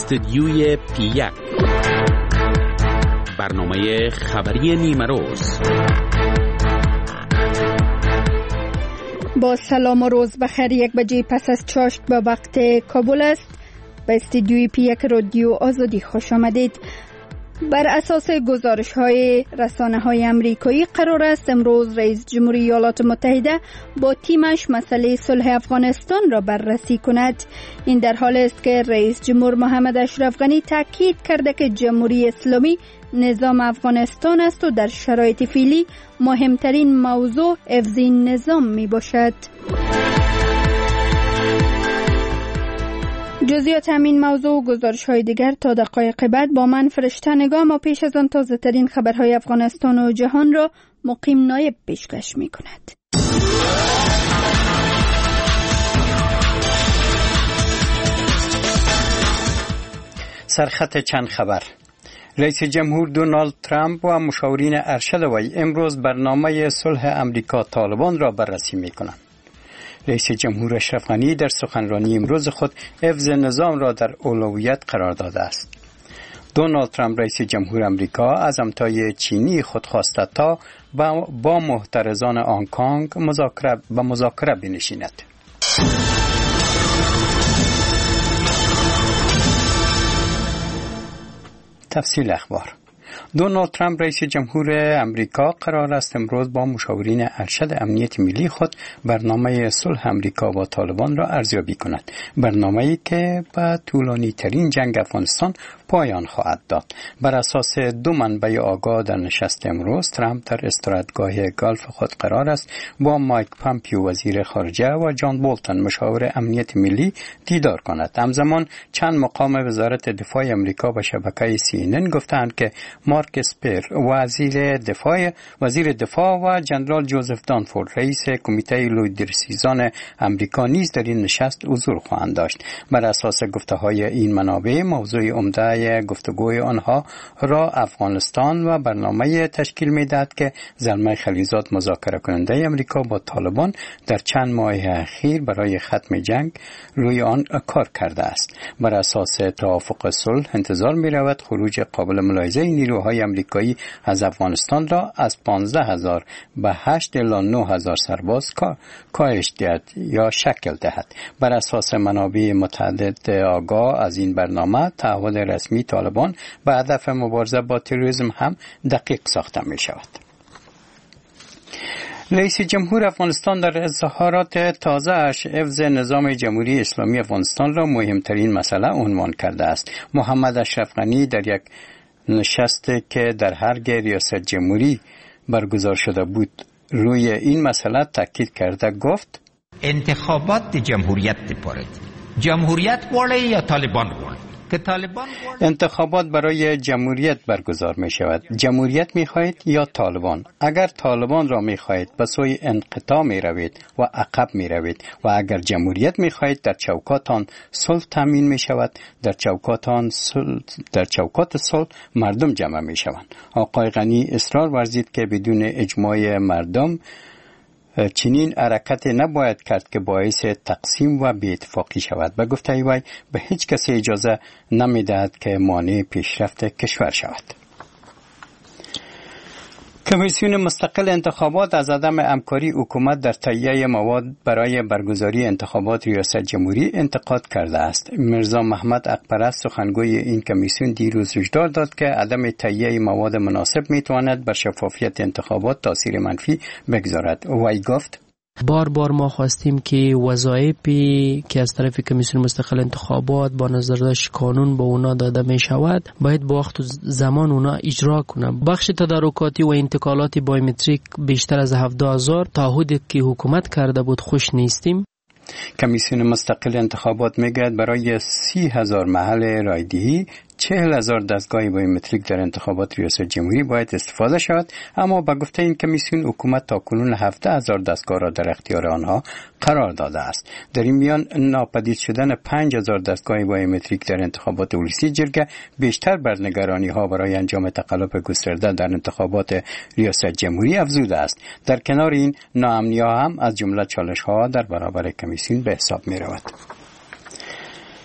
استدیوی پی1 برنامه خبری نیمروز. با سلام و روز بخیر. 1 بجه پس از چاشت به وقت کابل است. به استدیوی پی1 رادیو آزادی خوش آمدید. بر اساس گزارش‌های رسانه‌های آمریکایی قرار است امروز رئیس جمهوری ایالات متحده با تیمش مسئله صلح افغانستان را بررسی کند. این در حالی است که رئیس جمهور محمد اشرف غنی تاکید کرده که جمهوری اسلامی نظام افغانستان است و در شرایط فعلی مهمترین موضوع حفظ این نظام می باشد. جزئیات همین موضوع و گزارش‌های دیگر تا دقایق بعد با من فرشته نگاه. ما پیش از آن تازه ترین خبرهای افغانستان و جهان را مقیم نایب پیشکش می کند. سرخط چند خبر. رئیس جمهور دونالد ترامپ و مشاورین ارشد وی امروز برنامه صلح امریکا طالبان را بررسی می کنند. رئیس جمهور اشرف غنی در سخنرانی امروز خود حفظ نظام را در اولویت قرار داده است. دونالد ترامپ رئیس جمهور امریکا از همتای چینی خود خواسته تا با محترزان هنگ کنگ مذاکره بنشیند. تفصیل اخبار. دونالد ترامپ رئیس جمهور امریکا قرار است امروز با مشاورین ارشد امنیت ملی خود برنامه صلح امریکا با طالبان را ارزیابی کند. برنامه‌ای که به طولانی ترین جنگ افغانستان پایان خواهد داد. بر اساس 2 منبع آگاه در نشست امروز ترامپ در استراحتگاه گالف خود قرار است با مایک پامپیو وزیر خارجه و جان بولتن مشاور امنیت ملی دیدار کند. همزمان چند مقام وزارت دفاع امریکا به شبکه CNN گفتند که مارک اسپر وزیر دفاع و جنرال جوزف دانفورد رئیس کمیته لویدرسیزان امریکا نیز در این نشست حضور خواهند داشت. بر اساس گفته‌های این منابع موضوع عمده گفتگوی آنها را افغانستان و برنامه تشکیل می‌دهد که زلمه خلیزات مذاکره کننده امریکا با طالبان در چند ماه اخیر برای ختم جنگ روی آن کار کرده است. بر اساس توافق صلح انتظار می‌رود خروج قابل ملاحظه نیروهای امریکایی از افغانستان را از 15,000 به 8 الی 9,000 سرباز کاهش دهد یا شکل دهد. بر اساس منابع متعدد آگاه از این برنامه تعهد رسمی طالبان به هدف مبارزه با تروریسم هم دقیق ساخته می شود. رئیس جمهور افغانستان در اظهارات تازه‌اش حفظ نظام جمهوری اسلامی افغانستان را مهمترین مسئله عنوان کرده است. محمد اشرف غنی در یک نشستی که در هرگ ریاست جمهوری برگزار شده بود روی این مسئله تاکید کرده گفت انتخابات جمهوریت دپارد. جمهوریت واله یا طالبان واله؟ انتخابات برای جمهوریت برگزار می شود. جمهوریت می خواهید یا طالبان؟ اگر طالبان را می خواهید به سوی انقطاع می روید و عقب می روید و اگر جمهوریت می خواهید در چوکاتان صلح تامین می شود. در چوکات صلح مردم جمع می شوند. آقای غنی اصرار ورزید که بدون اجماع مردم چنین حرکت نباید کرد که باعث تقسیم و بی‌اتفاقی شود. به گفته وی به هیچ کسی اجازه نمی‌دهد که مانع پیشرفت کشور شود. کمیسیون مستقل انتخابات از عدم همکاری حکومت در تهیه مواد برای برگزاری انتخابات ریاست جمهوری انتقاد کرده است. میرزا محمد اقپرست سخنگوی این کمیسیون دیروز هشدار داد که عدم تهیه مواد مناسب میتواند بر شفافیت انتخابات تاثیر منفی بگذارد. وی گفت بار ما خواستیم که وظایفی که از طرف کمیسیون مستقل انتخابات با نظر داشت قانون به اونا داده می شود باید با وقت و زمان اونا اجرا کنند. بخش تدارکاتی و انتقالات بایومتریک بیشتر از 17,000 تعهدی که حکومت کرده بود خوش نیستیم. کمیسیون مستقل انتخابات میگوید برای 30,000 محل رایدهی 40,000 دستگاه بایومتریک در انتخابات ریاست جمهوری باید استفاده شود، اما به گفته این کمیسیون حکومت تاکنون 17,000 دستگاه را در اختیار آنها قرار داده است. در این میان ناپدید شدن 5,000 دستگاه بایومتریک در انتخابات ولسی جرگه بیشتر بر نگرانی‌ها برای انجام تقلب گسترده در انتخابات ریاست جمهوری افزوده است. در کنار این ناامنی‌ها هم از جمله چالش‌ها در برابر کمیسیون به حساب می‌رود.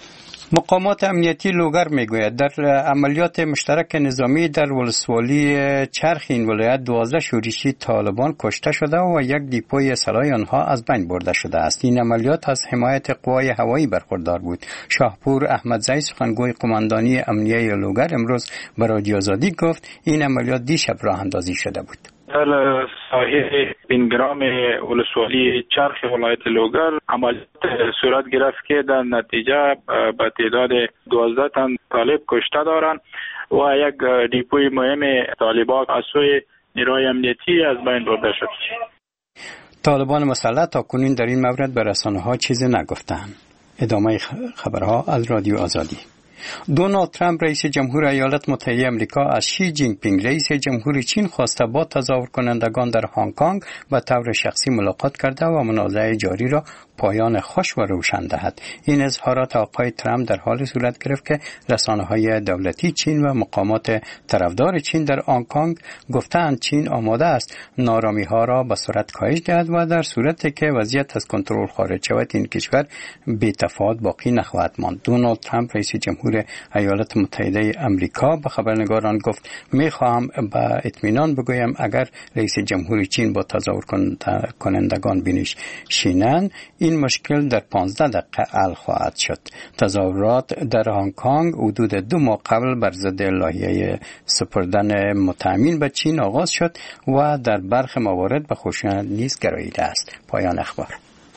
مقامات امنیتی لوگر میگوید در عملیات مشترک نظامی در ولسوالی چرخ این ولایت 12 شورشی طالبان کشته شده و یک دیپوی سلاح آنها از بین برده شده است. این عملیات از حمایت قوای هوایی برخوردار بود. شاهپور احمدزی سخنگوی قماندانی امنیه لوگر امروز به رادیو آزادی گفت این عملیات دیشب راه اندازی شده بود. در ساحه 20 گرام ولسوالی چرخ ولایت لوگر عملیات صورت گرفت که در نتیجه به تعداد 12 تن طالب کشته دارند و یک دیپوی مهم طالبان از سوی نیروهای امنیتی از بین برده شد. طالبان مسلح تاکنون در این مورد به رسانه‌ها چیزی نگفتند. ادامه خبرها از رادیو آزادی. دونالد ترامپ رئیس جمهور ایالات متحده آمریکا از شی جین پینگ رئیس جمهور چین خواسته با تظاهر کنندگان در هنگ کنگ به طور شخصی ملاقات کرده و منازعه جاری را پایان خوش و روشن دهد. این اظهارات آقای ترامپ در حال صورت گرفت که رسانه‌های دولتی چین و مقامات طرفدار چین در هنگ کنگ گفتند چین آماده است نارامی‌ها را به سرعت کاهش دهد و در صورتی که وضعیت از کنترل خارج شود این کشور بی‌تفاوت باقی نخواهد ماند. دونالد ترامپ رئیس جمهور ایالات متحده آمریکا به خبرنگاران گفت می‌خواهم به اطمینان بگویم اگر رئیس جمهور چین با تظاهر کنندگان بنشینند این مشکل در 15 دقیقه حل خواهد شد. تظاهرات در هنگ کنگ حدود 2 ماه قبل بر ضد لایحه سپردن مطمئن به چین آغاز شد و در برخی موارد به خشونت نیز گراییده است. پایان اخبار.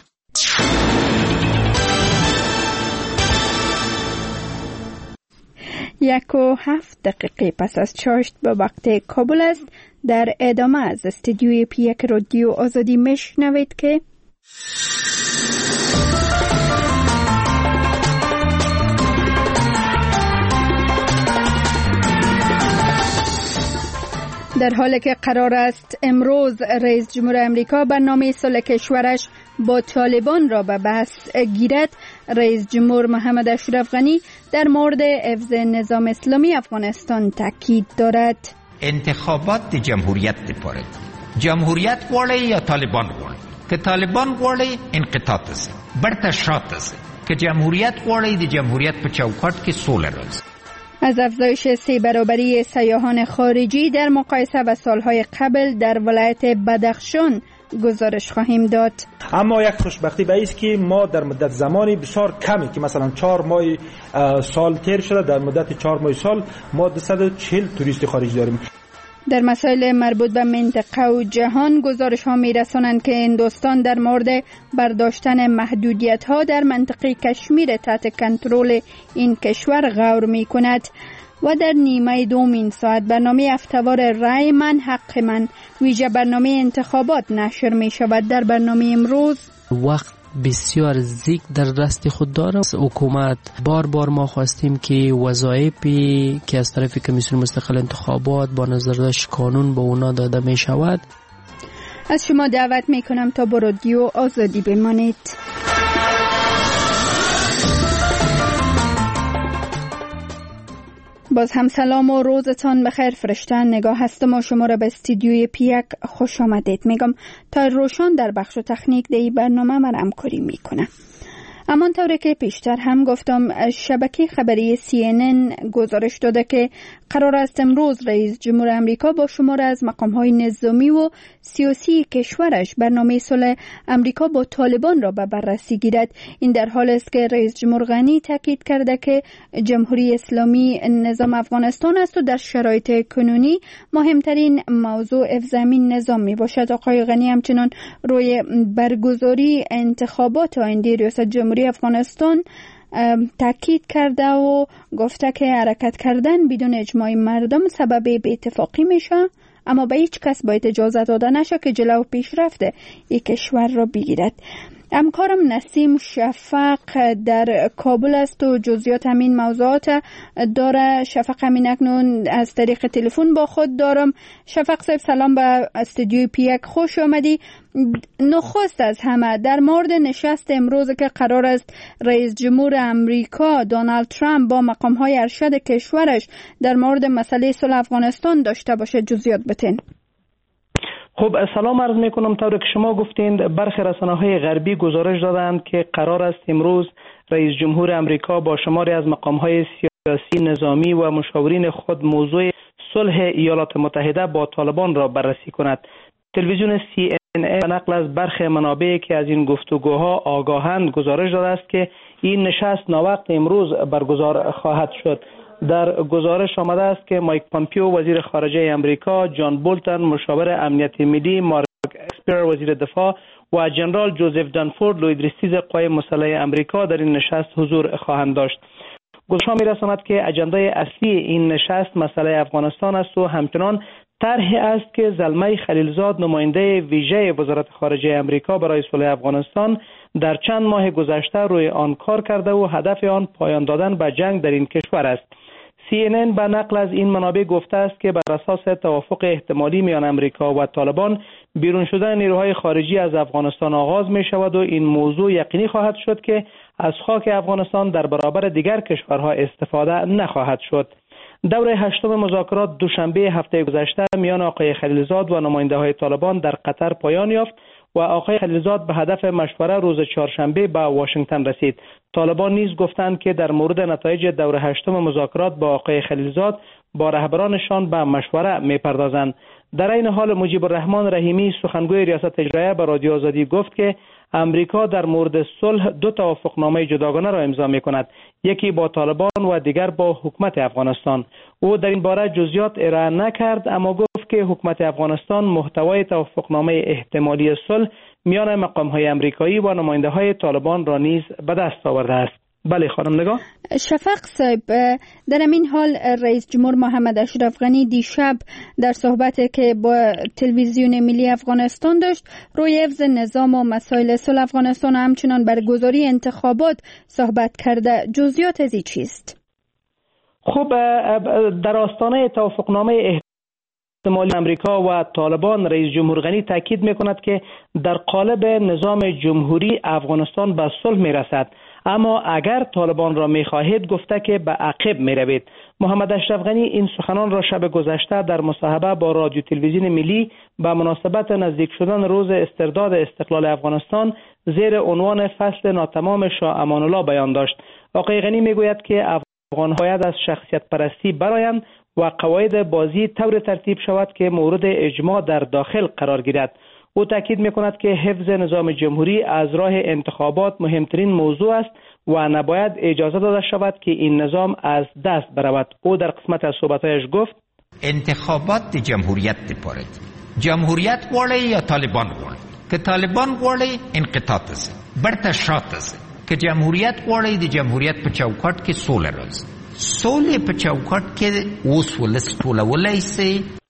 1:07 پس از چاشت به وقت کابل است. در ادامه از استودیوی پیک رادیو آزادی میشنوید که در حالی که قرار است امروز رئیس جمهور امریکا برنامه صلح کشورش با طالبان را به بحث گیرد، رئیس جمهور محمد اشرف غنی در مورد حفظ نظام اسلامی افغانستان تاکید دارد. انتخابات جمهوریت پاره. جمهوریت غواړي یا طالبان غواړي؟ که طالبان غواړي انقطاع است، برته شات است. که جمهوریت غواړي د جمهوریت په چوکاټ کې سوله راځي. از افزایش 3 برابری سیاحان خارجی در مقایسه با سالهای قبل در ولایت بدخشان گزارش خواهیم داد. اما یک خوشبختی به است که ما در مدت زمانی بسیار کمی که مثلا 4 ماه سال تیر شده، در مدت 4 ماه سال ما 240 توریست خارجی داریم. در مسائل مربوط به منطقه و جهان گزارش ها می رسانند که هندوستان در مورد برداشتن محدودیت ها در منطقه کشمیر تحت کنترل این کشور غور می کند. و در نیمه دوم این ساعت برنامه هفته‌وار رای من حق من ویژه برنامه انتخابات نشر می شود. در برنامه امروز وقت بسیار زیگ در دست خود داره. حکومت بار ما خواستیم که وظایفی که از طرف کمیسیون مستقل انتخابات با نظر داشت قانون به اونا داده می شود. از شما دعوت می کنم تا با رادیو آزادی بمانید. باز هم سلام و روزتان بخیر فرشتن. نگاه هستم و شما را به استودیوی پیک خوش آمدید میگم. تا روشان در بخش تکنیک دی برنامه من همکاری میکنه. اما طوری که پیشتر هم گفتم شبکه خبری CNN گزارش داده که قرار است امروز رئیس جمهور امریکا با شمار از مقام‌های نظامی و سیاسی کشورش برنامه صلح امریکا با طالبان را به بررسی گیرد. این در حال است که رئیس جمهور غنی تاکید کرده که جمهوری اسلامی نظام افغانستان است و در شرایط کنونی مهمترین موضوع حفظ همین نظام می باشد. آقای غنی همچنان روی برگزاری انتخابات آینده ریاست جمهوری افغانستان تاکید کرده و گفته که حرکت کردن بدون اجماع مردم سبب بی‌اتفاقی میشه، اما به هیچ کس باید اجازه داده نشه که جلو پیشرفت یک کشور را بگیرد. همکارم نسیم شفق در کابل است و جزئیات همین موضوعات داره. شفق همین اکنون از طریق تلفن با خود دارم. شفق صاحب سلام به استودیوی پیک خوش آمدی. نخست از همه در مورد نشست امروز که قرار است رئیس جمهور امریکا دونالد ترامپ با مقام‌های ارشد کشورش در مورد مسئله صلح افغانستان داشته باشه جزئیات بتین. خب سلام عرض میکنم. طور که شما گفتین برخی رسانه‌های غربی گزارش دادند که قرار است امروز رئیس جمهور امریکا با شماری از مقام‌های سیاسی، نظامی و مشاورین خود موضوع صلح ایالات متحده با طالبان را بررسی کند. تلویزیون CNN به نقل از برخی منابعی که از این گفتگوها آگاهند گزارش داده است که این نشست ناوقت امروز برگزار خواهد شد. در گزارش آمده است که مایک پامپیو وزیر خارجه امریکا، جان بولتن مشاور امنیت ملی، مارک اسپر وزیر دفاع و جنرال جوزف دانفورد لویدرسیز قوای مسلح امریکا در این نشست حضور خواهند داشت. گزارش می‌رساند که اجنده اصلی این نشست مسئله افغانستان است و همچنان طرحی است که زلمه خلیلزاد نماینده ویژه وزارت خارجه امریکا برای صلح افغانستان در چند ماه گذشته روی آن کار کرده و هدف آن پایان دادن به جنگ در این کشور است. CNN به نقل از این منابع گفته است که بر اساس توافق احتمالی میان امریکا و طالبان بیرون شدن نیروهای خارجی از افغانستان آغاز می شود و این موضوع یقینی خواهد شد که از خاک افغانستان در برابر دیگر کشورها استفاده نخواهد شد. دوره هشتم مذاکرات دوشنبه هفته گذشته میان آقای خلیلزاد و نماینده‌های طالبان در قطر پایان یافت و آقای خلیلزاد به هدف مشوره روز چهارشنبه به واشنگتن رسید. طالبان نیز گفتند که در مورد نتایج دوره هشتم مذاکرات با آقای خلیلزاد با رهبرانشان به مشوره می‌پردازند. در این حال مجیب الرحمن رحیمی سخنگوی ریاست اجرایه به رادیو آزادی گفت که امریکا در مورد صلح دو توافقنامه جداگانه را امضا می‌کند، یکی با طالبان و دیگر با حکومت افغانستان. او در این باره جزئیات ارائه نکرد، اما گفت که حکومت افغانستان محتوای توافقنامه احتمالی صلح میان مقام‌های امریکایی و نماینده‌های طالبان را نیز به دست آورده است. بله خانم نگاه. شفق صاحب، در این حال رئیس جمهور محمد اشرف غنی دیشب در صحبتی که با تلویزیون ملی افغانستان داشت روی حفظ نظام و مسائل صلح افغانستان و همچنان برگزاری انتخابات صحبت کرده. جزئیات از این چیست؟ خب در آستانه توافقنامه احتمالی امریکا و طالبان رئیس جمهور غنی تاکید می‌کند که در قالب نظام جمهوری افغانستان به صلح می‌رسد، اما اگر طالبان را می‌خواهید گفته که به عقب می‌روید. محمد اشرف غنی این سخنان را شب گذشته در مصاحبه با رادیو تلویزیون ملی به مناسبت نزدیک شدن روز استرداد استقلال افغانستان زیر عنوان فصل ناتمام شاه امان الله بیان داشت. آقای غنی میگوید که افغان‌ها باید از شخصیت پرستی برآیند و قواعد بازی طور ترتیب شود که مورد اجماع در داخل قرار گیرد. او تاکید می‌کند که حفظ نظام جمهوری از راه انتخابات مهمترین موضوع است و نباید اجازه داده شود که این نظام از دست برود. او در قسمت از صحبتایش گفت انتخابات جمهوریت دپارد. جمهوریت غواړي یا طالبان غواړي؟ که طالبان غواړي انقطاع است. برته شات است. که جمهوریت غواړي د جمهوریت په چوکاټ کې سوله راځي. سوله په چوکاټ کې اوس ولس ټولولای شي.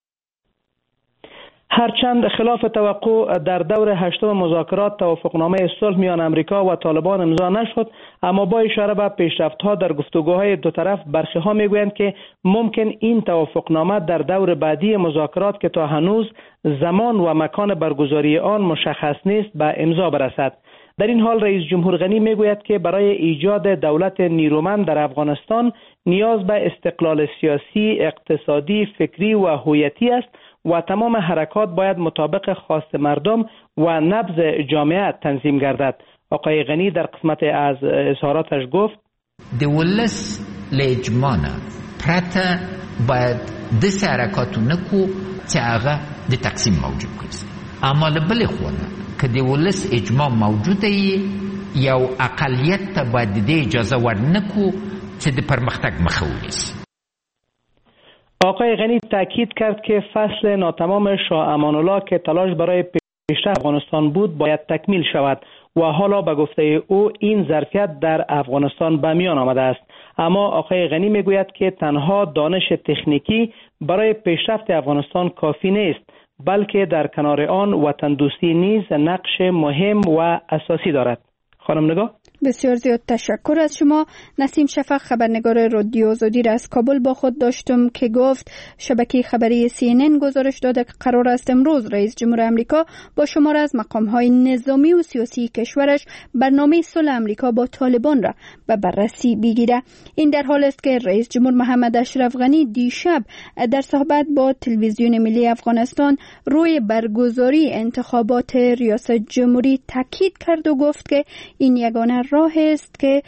هرچند خلاف توقع در دور هشتم مذاکرات توافقنامه صلح میان امریکا و طالبان امضا نشد، اما با اشاره به پیشرفت‌ها در گفتگوهای دو طرف برخی‌ها میگویند که ممکن این توافقنامه در دور بعدی مذاکرات که تا هنوز زمان و مکان برگزاری آن مشخص نیست به امضا برسد. در این حال رئیس جمهور غنی میگوید که برای ایجاد دولت نیرومند در افغانستان نیاز به استقلال سیاسی، اقتصادی، فکری و هویتی است و تمام حرکات باید مطابق خواست مردم و نبض جامعه تنظیم گردد. آقای غنی در قسمت از اظهاراتش گفت د ولس لجمانه پرته باید دسه حرکاتو نکو چې هغه د تقسیم موجود کړي، اما لبل خونه که د ولس اجماع موجوده یو اقلیت ته باید د اجازه ورنکو چې د پرمختګ مخه ونیسي. آقای غنی تاکید کرد که فصل ناتمام شاه امان الله که تلاش برای پیشرفت افغانستان بود باید تکمیل شود و حالا به گفته او این ظرفیت در افغانستان به میان آمده است. اما آقای غنی میگوید که تنها دانش تکنیکی برای پیشرفت افغانستان کافی نیست، بلکه در کنار آن وطن دوستی نیز نقش مهم و اساسی دارد. خانم نگاه. بسیار زیاد تشکر از شما. نسیم شفق، خبرنگار رادیو آزادی را از کابل با خود داشتم که گفت شبکه خبری CNN گزارش داده که قرار است امروز رئیس جمهور آمریکا با شمار از مقام‌های نظامی و سیاسی کشورش برنامه صلح آمریکا با طالبان را به بررسی بگیرد. این در حال است که رئیس جمهور محمد اشرف غنی دیشب در صحبت با تلویزیون ملی افغانستان روی برگزاری انتخابات ریاست جمهوری تاکید کرد و گفت که این یگانه راه است که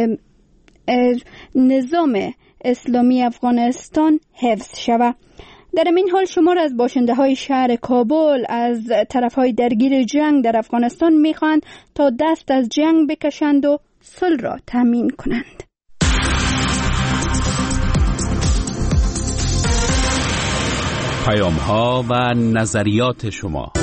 نظام اسلامی افغانستان حفظ شود. در این حال شمار از باشنده های شهر کابل از طرف های درگیر جنگ در افغانستان میخواهند تا دست از جنگ بکشند و صلح را تامین کنند. پیام ها و نظریات شما.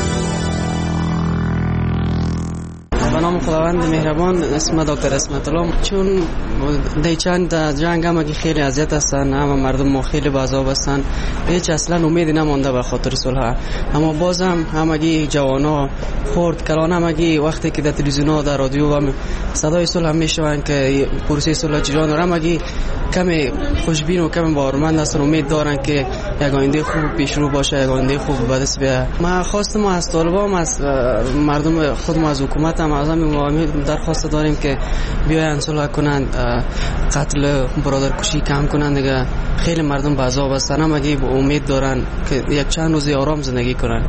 به نام خداوند مهربان، اسم دکتر اسمت الله. چون در چند جنگ همگی خیلی اذیت هستن، همه مردم ما خیلی بعذاب هستن، هیچ اصلا امیدی نمانده به خاطر صلح. اما بازم همگی جوانا خرد کلان همگی وقتی که در تلویزیون در رادیو و صدای صلح میشوند که پروسه صلح چجوری همگی کمی خوشبین و کمی باورمند هستن، امید دارن که یک آینده خوب پیش رو باشه، یک آینده خوب به دست بیاد. ما خواستم از طالبان، از مردم خودم، از حکومت هم از همین درخواست داریم که بیاین صلح کنند، قتل برادرکشی کم کنند دیگه. خیلی مردم به عذاب هستن، همگی امید دارن که یک چند روزی آرام زندگی کنند.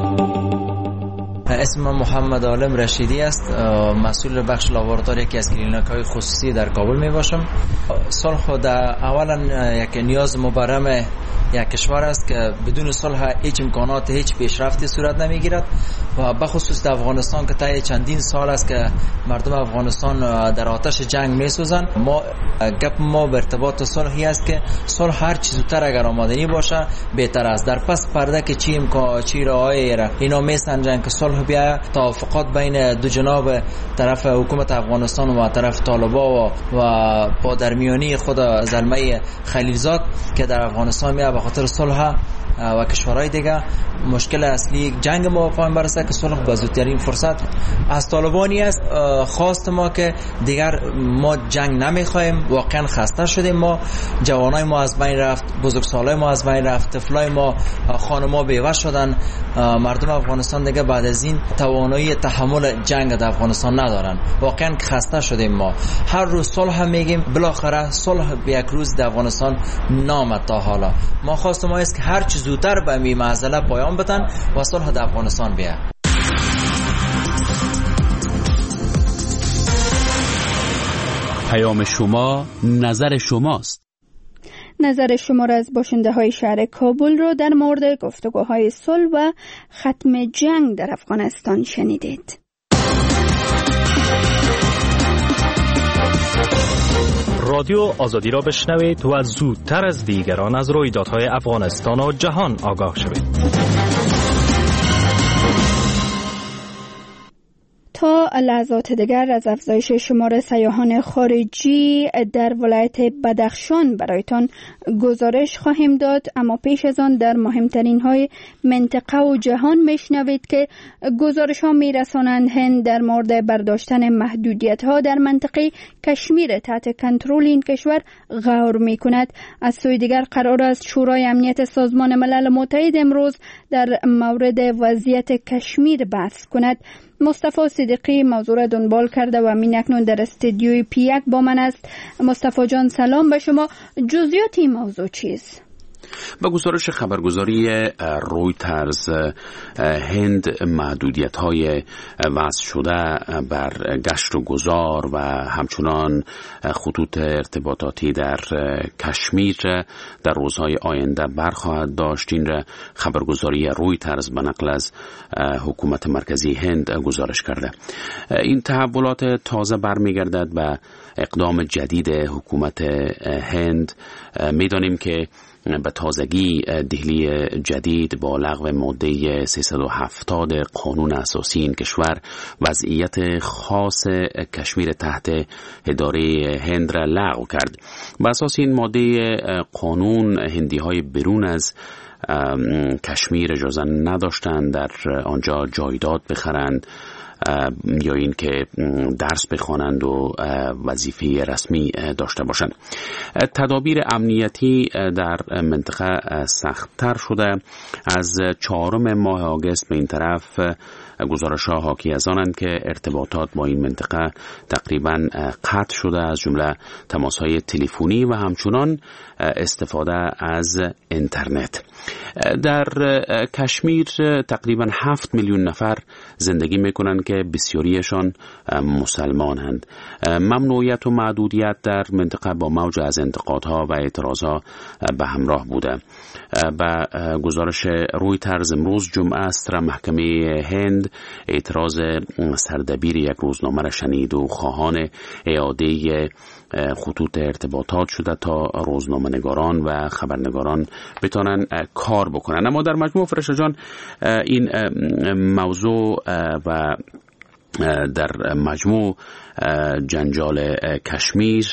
اسم محمد عالم رشیدی است، مسئول بخش لاوردار یکی از کلینیک‌های خصوصی در کابل می باشم. صلح در اولا یک نیاز مبرم یک کشور است که بدون صلح هیچ امکانات، هیچ پیشرفتی صورت نمیگیرد و بخصوص در افغانستان که طی چندین سال است که مردم افغانستان در آتش جنگ میسوزند. ما به ارتباط صلحی است که صلح هر چی زودتر اگر آمادنی باشه بهتر است. در پس پرده که چی راهی را اینا میسنجن که صلح بیا، توافقات بین دو جناب طرف حکومت افغانستان و طرف طالبان و با درمیانی خود زلمه خلیلزاد که در افغانستان میاد به خاطر صلح و کشورهای دیگه. مشکل اصلی جنگ ما پایان برسه که صلح به زودترین فرصت. از طالبانی است خواست ما که دیگر ما جنگ نمیخوایم، واقعا خسته شدیم. ما جوانای ما از بین رفت، بزرگسالای ما از بین رفت، طفلای ما، خانم‌ها بیوه شدن. مردم افغانستان دیگه بعد از این توانایی تحمل جنگ در افغانستان ندارن. واقعا خسته شدیم. ما هر روز صلح میگیم، بالاخره صلح یک روز در افغانستان نامد تا حالا. ما خواست ما است که هر چه زودتر به این معضله پایان بدن و صلح در افغانستان بیاد. پیام شما، نظر شماست. نظر شما را از باشنده های شهر کابل رو در مورد گفتگوهای صلح و ختم جنگ در افغانستان شنیدید. رادیو آزادی را بشنوید و زودتر از دیگران از رویدادهای افغانستان و جهان آگاه شوید. تا لحظات دیگر از افزایش شمار سیاحان خارجی در ولایت بدخشان برایتان گزارش خواهیم داد، اما پیش از آن در مهمترین های منطقه و جهان میشنوید که گزارش ها میرسانند هند در مورد برداشتن محدودیت ها در منطقه کشمیر تحت کنترل این کشور غور می کند. از سوی دیگر قرار است شورای امنیت سازمان ملل متحد امروز در مورد وضعیت کشمیر بحث کند. مصطفی صدیقی موضوع را دنبال کرده و همین اکنون در استودیوی پیک با من است. مصطفی جان سلام به شما. جزئیات این موضوع چیست؟ با گزارش خبرگزاری رویترز، هند محدودیت‌های وضع شده بر گشت و گذار و همچنان خطوط ارتباطاتی در کشمیر در روزهای آینده برخواهد داشت. این را خبرگزاری رویترز به نقل از حکومت مرکزی هند گزارش کرده. این تحولات تازه برمیگردد به اقدام جدید حکومت هند. می‌دانیم که به تازگی دهلی جدید با لغو ماده 370 قانون اساسی این کشور وضعیت خاص کشمیر تحت اداره هند را لغو کرد. به اساس این ماده قانون هندی‌های برون از کشمیر اجازه نداشتند در آنجا جایداد بخرند یا این که درس بخوانند و وظیفه رسمی داشته باشند. تدابیر امنیتی در منطقه سخت‌تر شده. از 4 ماه آگوست به این طرف گزارش‌ها حاکی از آنند که ارتباطات با این منطقه تقریباً قطع شده، از جمله تماس‌های تلفنی و همچنان استفاده از اینترنت. در کشمیر تقریباً 7 میلیون نفر زندگی میکنند که بسیاریشان مسلمانند. ممنوعیت و محدودیت در منطقه با موج از انتقادها و اعتراضها به همراه بوده. با گزارش رویترز امروز جمعه است محکمه هند اعتراض سردبیر یک روزنامه را شنید و خواهان اعاده خطوط ارتباطات شده تا روزنامه‌نگاران و خبرنگاران بتونن کار بکنن. اما در مجموع فرشته جان این موضوع و در مجموع جنجال کشمیر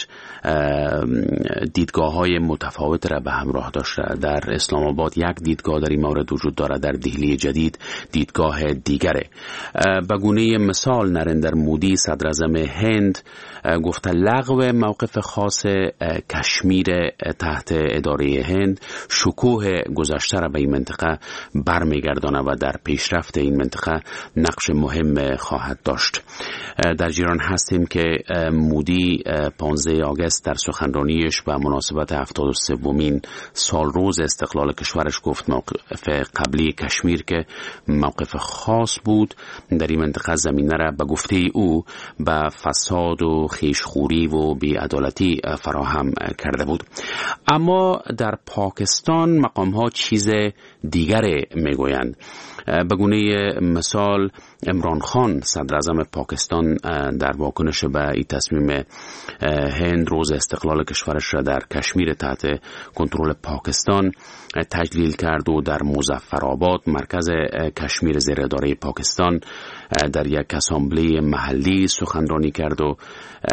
دیدگاه‌های متفاوت را به همراه داشته. در اسلام آباد یک دیدگاه در این مورد وجود دارد، در دهلی جدید دیدگاه دیگره. به گونه مثال نریندر مودی صدر اعظم هند گفته لغو موقف خاص کشمیر تحت اداره هند شکوه گذشته را به این منطقه برمیگرداند و در پیشرفت این منطقه نقش مهم خواهد داشت. در جریان هستیم که مودی 15 آگوست در سخنرانیش به مناسبت 73مین سالروز استقلال کشورش گفت موقف قبلی کشمیر که موقف خاص بود در این منطقه زمینه را به گفته او به فساد و خیشخوری و بی‌عدالتی فراهم کرده بود. اما در پاکستان مقام ها چیز دیگر میگویند. به گونه مثال عمران خان صدر اعظم پاکستان در واکنش به این تصمیم هند روز استقلال کشورش را در کشمیر تحت کنترل پاکستان تجلیل کرد و در مظفرآباد مرکز کشمیر زیر اداره پاکستان در یک اسامبله محلی سخنرانی کرد و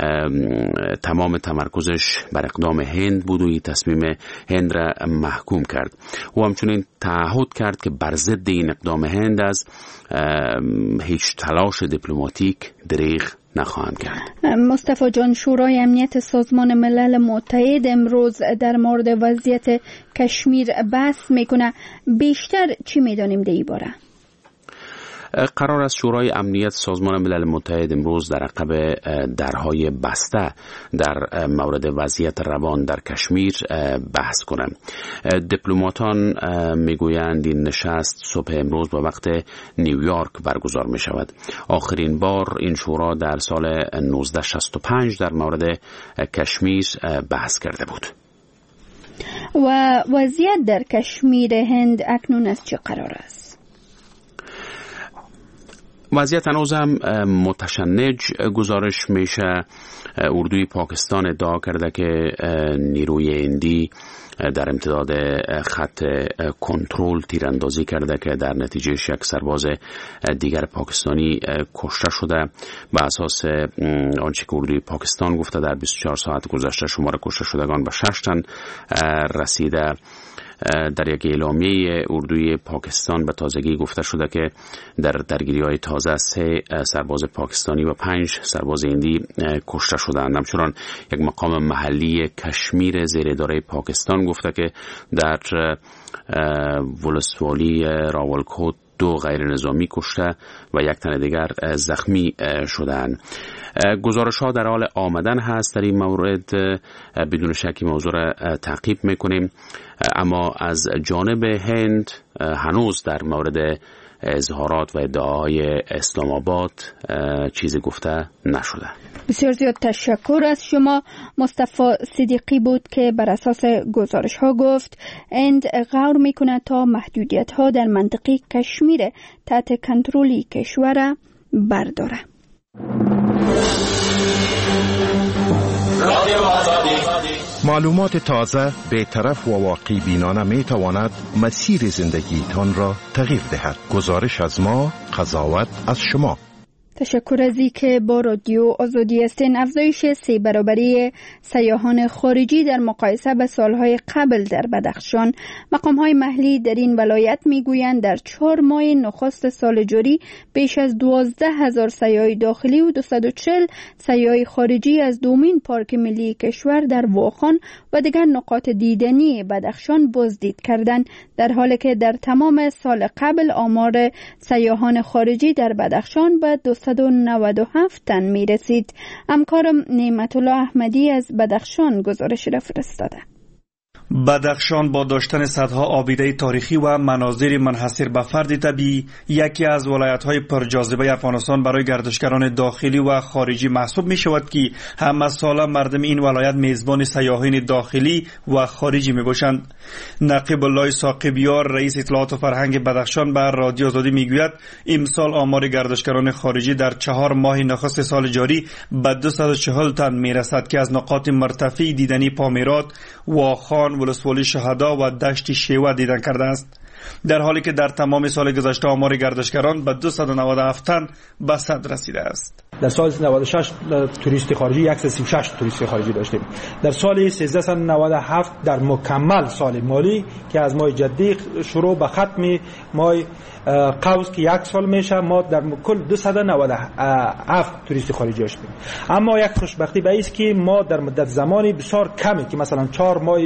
تمام تمرکزش بر اقدام هند بود و این تصمیم هند را محکوم کرد. او همچنین تعهد کرد که بر ضد این اقدام هند از هیچ تلاش دیپلماتیک دریغ نخواهند کرد. مصطفی جان، شورای امنیت سازمان ملل متحد امروز در مورد وضعیت کشمیر بحث میکنه. بیشتر چی میدانیم در این باره؟ قرار است شورای امنیت سازمان ملل متحد امروز در عقب درهای بسته در مورد وضعیت روان در کشمیر بحث کنند. دیپلماتان میگویند این نشست صبح امروز با وقت نیویورک برگزار می شود. آخرین بار این شورا در سال 1965 در مورد کشمیر بحث کرده بود. و وضعیت در کشمیر هند اکنون از چه قرار است؟ وضعیت هنوز هم متشنج گزارش میشه. اردوی پاکستان ادعا کرده که نیروی هندی در امتداد خط کنترل تیراندازی کرده که در نتیجهش یک سرباز دیگر پاکستانی کشته شده. به اساس آنچه که اردوی پاکستان گفته در 24 ساعت گذشته شمار کشته شدگان به 6 تن رسیده. در یک اعلامیه اردوی پاکستان به تازگی گفته شده که در درگیری‌های تازه 3 سرباز پاکستانی و 5 سرباز هندی کشته شدند. همچنان یک مقام محلی کشمیر زیر اداره پاکستان گفته که در ولسوالی راولکوت 2 غیر نظامی کشته و 1 تن دیگر زخمی شدند. گزارش ها در حال آمدن هست در این مورد. بدون شک موضوع را تعقیب میکنیم، اما از جانب هند هنوز در مورد اظهارات و ادعاهای اسلام آباد چیزی گفته نشده. بسیار زیاد تشکر از شما. مصطفی صدیقی بود که بر اساس گزارش ها گفت هند غور میکنه تا محدودیت ها در منطقه کشمیر تحت کنترل کشور برداره. معلومات تازه، بی‌طرف و واقعی بینانه می تواند مسیر زندگیتان را تغییر دهد. گزارش از ما، قضاوت از شما. تشکر از اینکه با رادیو آزادی هستین. افزایش 3 برابری سیاحان خارجی در مقایسه به سالهای قبل در بدخشان. مقام‌های محلی در این ولایت میگویند در 4 ماه نخست سال جاری بیش از 12,000 سیاح داخلی و 240 سیاح خارجی از دومین پارک ملی کشور در واخان و دیگر نقاط دیدنی بدخشان بازدید کردند، در حالی که در تمام سال قبل آمار سیاحان خارجی در بدخشان به 297 تن می رسید. همکارم نعمت الله احمدی از بدخشان گزارش را فرستاده. بدخشان با داشتن صدها آبیده تاریخی و مناظر منحصر به فرد طبیعی یکی از ولایت‌های پرجاذبه افغانستان برای گردشگران داخلی و خارجی محسوب می شود که همه ساله مردم این ولایت میزبان سیاحین داخلی و خارجی می باشند. نقیب الله ساقبیار رئیس اطلاعات و فرهنگ بدخشان به رادیو آزادی می گوید امسال آمار گردشگران خارجی در 4 ماه نخست سال جاری به 240 تن می رسد که از نقاط مرتفع دیدنی پامیرات، واخان، ولسوالی شهدا و دشت شیوه دیدن کرده است، در حالی که در تمام سال گذشته آمار گردشگران به 297 تن به صد رسیده است. در سال 96 توریست خارجی 136 توریست خارجی داشتیم. در سال 1397 در مکمل سال مالی که از ماه جدی شروع به ختم ماه قوس که 1 سال میشه، ما در کل 297 توریست خارجی داشتیم. اما یک خوشبختی به است که ما در مدت زمانی بسیار کمی که مثلا 4 ماه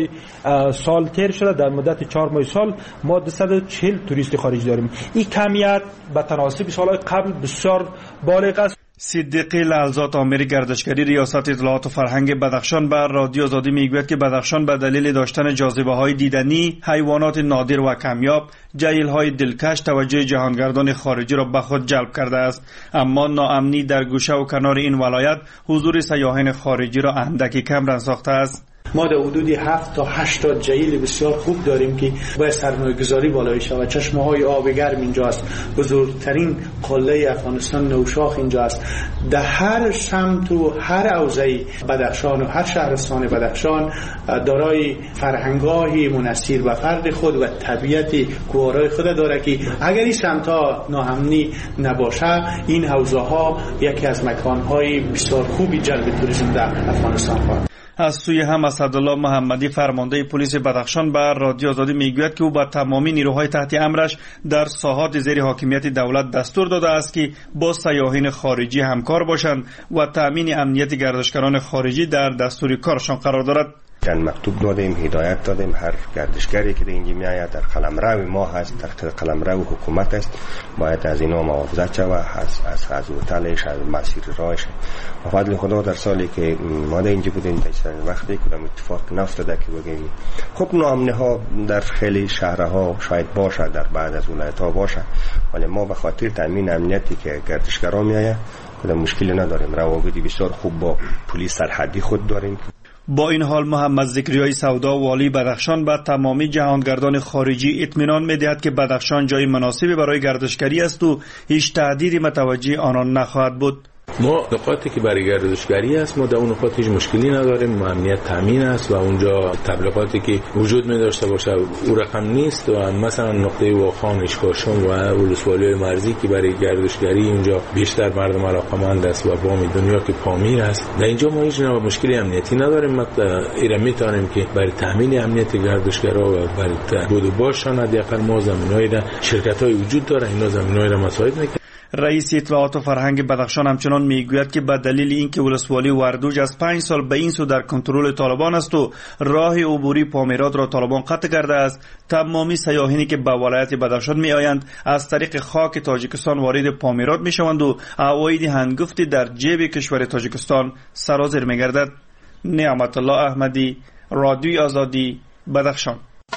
سال تیر شده، در مدت 4 ماه سال ما 240 توریست خارجی داریم. این کمیت به تناسب سالهای قبل بسیار بالغ است. صدیقی لعلزاد آمر گردشگری ریاست اطلاعات و فرهنگ بدخشان به رادیو آزادی میگوید که بدخشان به دلیل داشتن جاذبه‌های دیدنی، حیوانات نادر و کمیاب، جهیل‌های دلکش توجه جهانگردان خارجی را به خود جلب کرده است. اما ناامنی در گوشه و کنار این ولایت حضور سیاحان خارجی را اندکی کم رساخته است. ما در حدود 7 تا 8 تا جهیل بسیار خوب داریم که باید سرمایه‌گذاری بالایی شود. چشمه‌های آب گرم اینجا است، بزرگترین قله افغانستان نوشاخ اینجا است. در هر سمت و هر حوزه بدخشان و هر شهرستان بدخشان دارای فرهنگاهی منحصر به فرد خود و طبیعت گوارای خود داره که اگر این سمت‌ها ناامنی نباشه، این حوزه‌ها یکی از مکان‌های بسیار خوبی جلب توریسم در افغانستان خواهد. از سوی هم اسدالله محمدی فرمانده پلیس بدخشان به رادیو آزادی میگوید که او با تمامی نیروهای تحت امرش در ساحات زیر حاکمیت دولت دستور داده است که با سیاحین خارجی همکار باشند و تامین امنیت گردشگران خارجی در دستور کارشان قرار دارد. چند مکتوب دادیم، هدایت دادیم، هر گردشگری که اینجا میآید در قلمرو ما هست، تحت قلمرو حکومت است، باید از اینا محافظت شود، از هتلش، از مسیر راهش. و فضل خدا در سالی که ما در اینجا بودیم در وقتی کدام اتفاق نافتاده که بگیم خب ناامنی ها در خیلی شهرها شاید باشه، در بعض از ولایت ها باشه، ولی ما به خاطر تامین امنیتی که گردشگران میآید کدام مشکلی نداریم. روابطی بسیار خوب با پلیس سرحدی خود داریم. با این حال محمد ذکریای سودا والی بدخشان به تمامی جهانگردان خارجی اطمینان می‌دهد که بدخشان جای مناسبی برای گردشگری است و هیچ تهدیدی متوجه آنان نخواهد بود. ما نقاطی که برای گردشگری است، ما در اون نقاط هیچ مشکلی نداریم، امنیت تامین است و اونجا تبلیغاتی که وجود می داشته باشه او رقم نیست. و مثلا نقطه واخان، اشکاشم و ولسوالی مرزی که برای گردشگری اینجا بیشتر مردم علاقمند است و بام دنیا که پامیر است، در اینجا ما هیچ مشکلی امنیتی نداریم. ما ایرا میتونیم که برای تامین امنیت گردشگرا و برای بود باشان حداقل ما زمینای را شرکت‌های وجود داره، اینا زمینای را مساعد میکنه. رئیس اطلاعات و فرهنگ بدخشان همچنان میگوید که به دلیل اینکه ولسوالی وردوج از 5 سال به این سو در کنترل طالبان است و راه عبوری پامیرات را طالبان قطع کرده است، تمامی سیاحینی که به ولایت بدخشان میآیند از طریق خاک تاجیکستان وارد پامیرات میشوند و عواید هنگفتی در جیب کشور تاجیکستان سرازیر میگردد. نعمت الله احمدی، رادیو آزادی، بدخشان.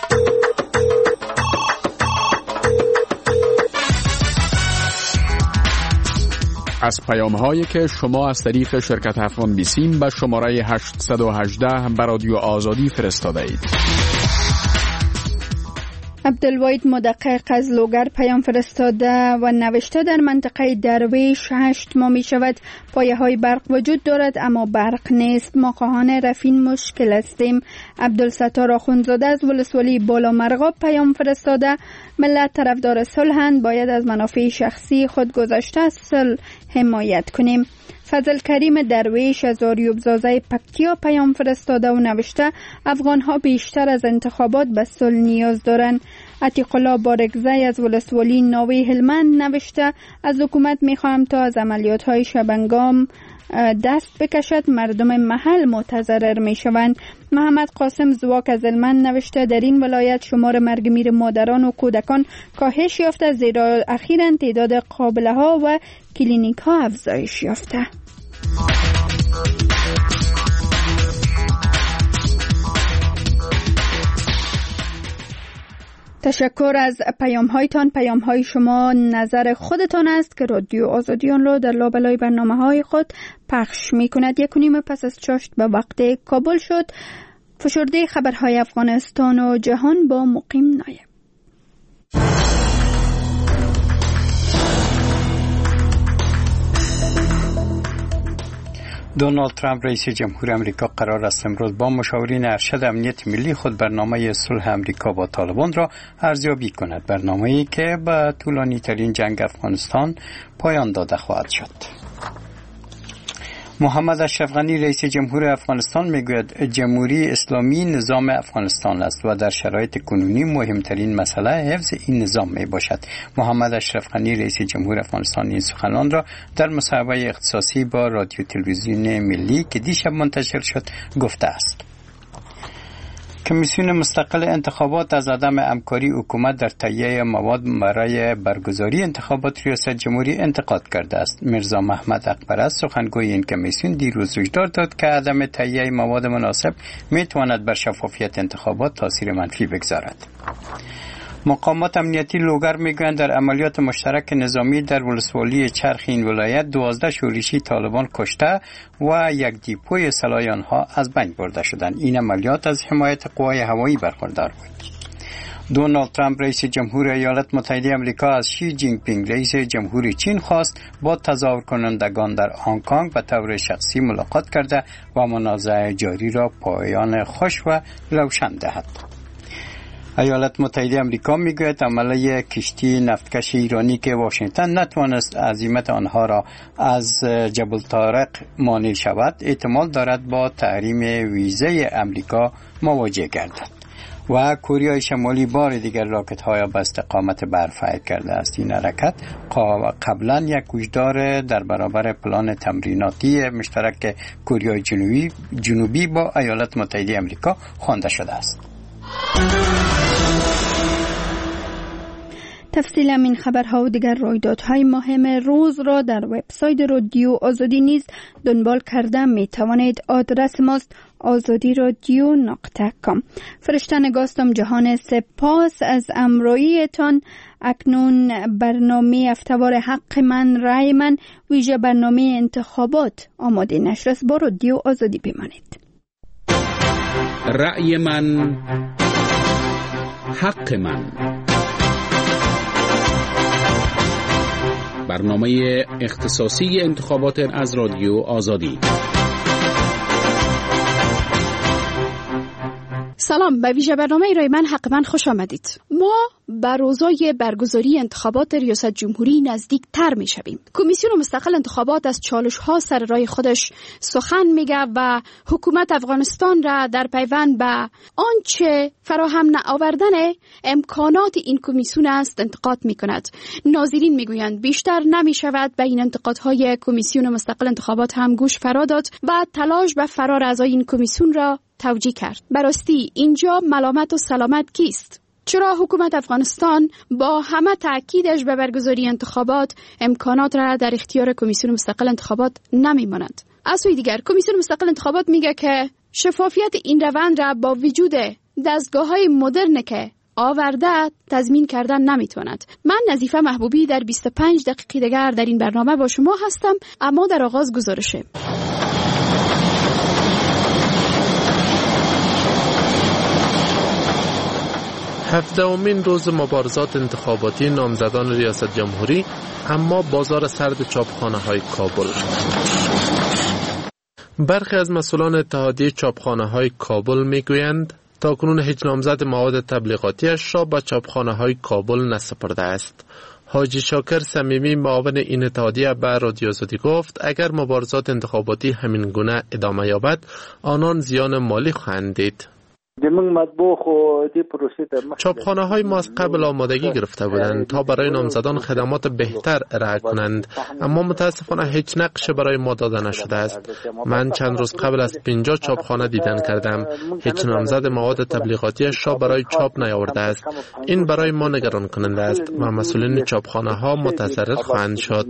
از پیام‌هایی که شما از طریق شرکت افغان بیسیم به شماره 818 به رادیو آزادی فرستاده اید. عبدالواحد مدقق از لوگر پیام فرستاده و نوشته در منطقه درویش 8 ماه می شود پایه های برق وجود دارد اما برق نیست. ما خواهان رفین مشکل هستیم. عبدالستار آخوندزاده از ولسوالی بالا مرغاب پیام فرستاده ملت طرفدار صلحند، باید از منافع شخصی خود گذشته از صلح حمایت کنیم. فضل کریم درویش از آریوب زازه پکتیا پیام فرستاده و نوشته افغان ها بیشتر از انتخابات به صلح نیاز دارند. عتیق الله بارگزی از ولسوالی ناوی هلمند نوشته از حکومت میخواهم تا از عملیات های شبنگام دست بکشد، مردم محل متضرر میشوند. محمد قاسم زواک از هلمند نوشته در این ولایت شمار مرگ میر مادران و کودکان کاهش یافته، زیرا اخیراً تعداد قابله ها و کلینیک ها افزایش یافته. تشکر از پیام هایتان. پیام های شما نظر خودتان است که رادیو آزادی آن را در لابلای برنامه های خود پخش می کند. 1:30 پس از چاشت به وقت کابل شد. فشرده خبرهای افغانستان و جهان با مقیم نایب. دونالد ترامپ رئیس جمهور امریکا قرار است امروز با مشاورین ارشد امنیت ملی خود برنامه صلح امریکا با طالبان را ارزیابی کند. برنامه‌ای که به طولانی ترین جنگ افغانستان پایان داده خواهد شد. محمد اشرف غنی رئیس جمهور افغانستان میگوید جمهوری اسلامی نظام افغانستان است و در شرایط کنونی مهمترین مسئله حفظ این نظام می باشد. محمد اشرف غنی رئیس جمهور افغانستان این سخنان را در مصاحبه اختصاصی با رادیو تلویزیون ملی که دیشب منتشر شد گفته است. کمیسیون مستقل انتخابات از عدم همکاری حکومت در تهیه مواد برای برگزاری انتخابات ریاست جمهوری انتقاد کرده است. میرزا محمد اکبرست سخنگوی این کمیسیون دیروز هشدار داد که عدم تهیه مواد مناسب میتواند بر شفافیت انتخابات تاثیر منفی بگذارد. مقامات امنیتی لوگر میگویند در عملیات مشترک نظامی در ولسوالی چرخ این ولایت 12 شورشی طالبان کشته و یک دیپوی سلاح آنها از بین برده شدند. این عملیات از حمایت قوای هوایی برخوردار بود. دونالد ترامپ رئیس جمهور ایالات متحده آمریکا از شی جینگ پینگ رئیس جمهور چین خواست با تظاهر کنندگان در هنگ کنگ به طور شخصی ملاقات کرده و منازعه جاری را پایان خوش و روشن دهد. ایالات متحده آمریکا میگوید عمله کشتی نفتکش ایرانی که واشنگتن نتوانست عزیمت آنها را از جبل طارق مانع شود احتمال دارد با تحریم ویزه آمریکا مواجه گردد. و کره شمالی بار دیگر راکت‌های به استقامت برفای کرده است. این حرکت قبلا یک هشدار در برابر پلان تمریناتی مشترک کره جنوبی با ایالات متحده آمریکا خوانده شده است. تفصیل این خبرها و دیگر رویدادهای مهم روز را در وبسایت رادیو آزادی نیز دنبال کرده می توانید. آدرس ماست azadiradyo.com. فرشته نگاستم جهان، سپاس از امرویتان. اکنون برنامه افتوار حق من رای من ویژه برنامه انتخابات آماده نشر است. با رادیو آزادی بمانید. رای من حق من، برنامه اختصاصی انتخابات از رادیو آزادی. سلام، به ویژه برنامه رای من حق من خوش آمدید. ما بر روزای برگزاری انتخابات ریاست جمهوری نزدیک تر می شویم. کمیسیون مستقل انتخابات از چالش ها سر راه خودش سخن میگه و حکومت افغانستان را در پیوند به آنچه فراهم نآوردن امکانات این کمیسیون است انتقاد می کند. ناظرین می گویند بیشتر نمی شود به این انتقادهای کمیسیون مستقل انتخابات هم گوش فرا داد و تلاش به فرار اعضای این کمیسیون را توجیه کرد. براستی اینجا ملامت و سلامت کیست؟ چرا حکومت افغانستان با همه تأکیدش به برگزاری انتخابات امکانات را در اختیار کمیسیون مستقل انتخابات نمی‌ماند؟ از سوی دیگر کمیسیون مستقل انتخابات میگه که شفافیت این روند را با وجود دستگاه‌های مدرن که آورده تضمین کردن نمیتواند. من نظیفه محبوبی در 25 دقیقه دیگر در این برنامه با شما هستم، اما در آغاز گزارشه. 17مین روز مبارزات انتخاباتی نامزدان ریاست جمهوری، اما بازار سرد چاپخانه‌های کابل. برخی از مسئولان اتحادیه چاپخانه‌های کابل میگویند تاکنون هیچ نامزد مواد تبلیغاتیش را به چاپخانه‌های کابل نسپرده است. حاجی شاکر صمیمی معاون این اتحادیه به رادیو آزادی گفت اگر مبارزات انتخاباتی همین گونه ادامه یابد آنان زیان مالی خواهند دید. چاپخانه‌های ما از قبل آمادگی گرفته بودند تا برای نامزدان خدمات بهتر ارائه کنند، اما متاسفانه هیچ نقش برای ما داده نشده است. من چند روز قبل از 50 چاپخانه دیدن کردم، هیچ نامزد مواد تبلیغاتیش را برای چاپ نیاورده است. این برای ما نگران کننده است و مسئولین چاپخانه‌ها متضرر خواهند شد.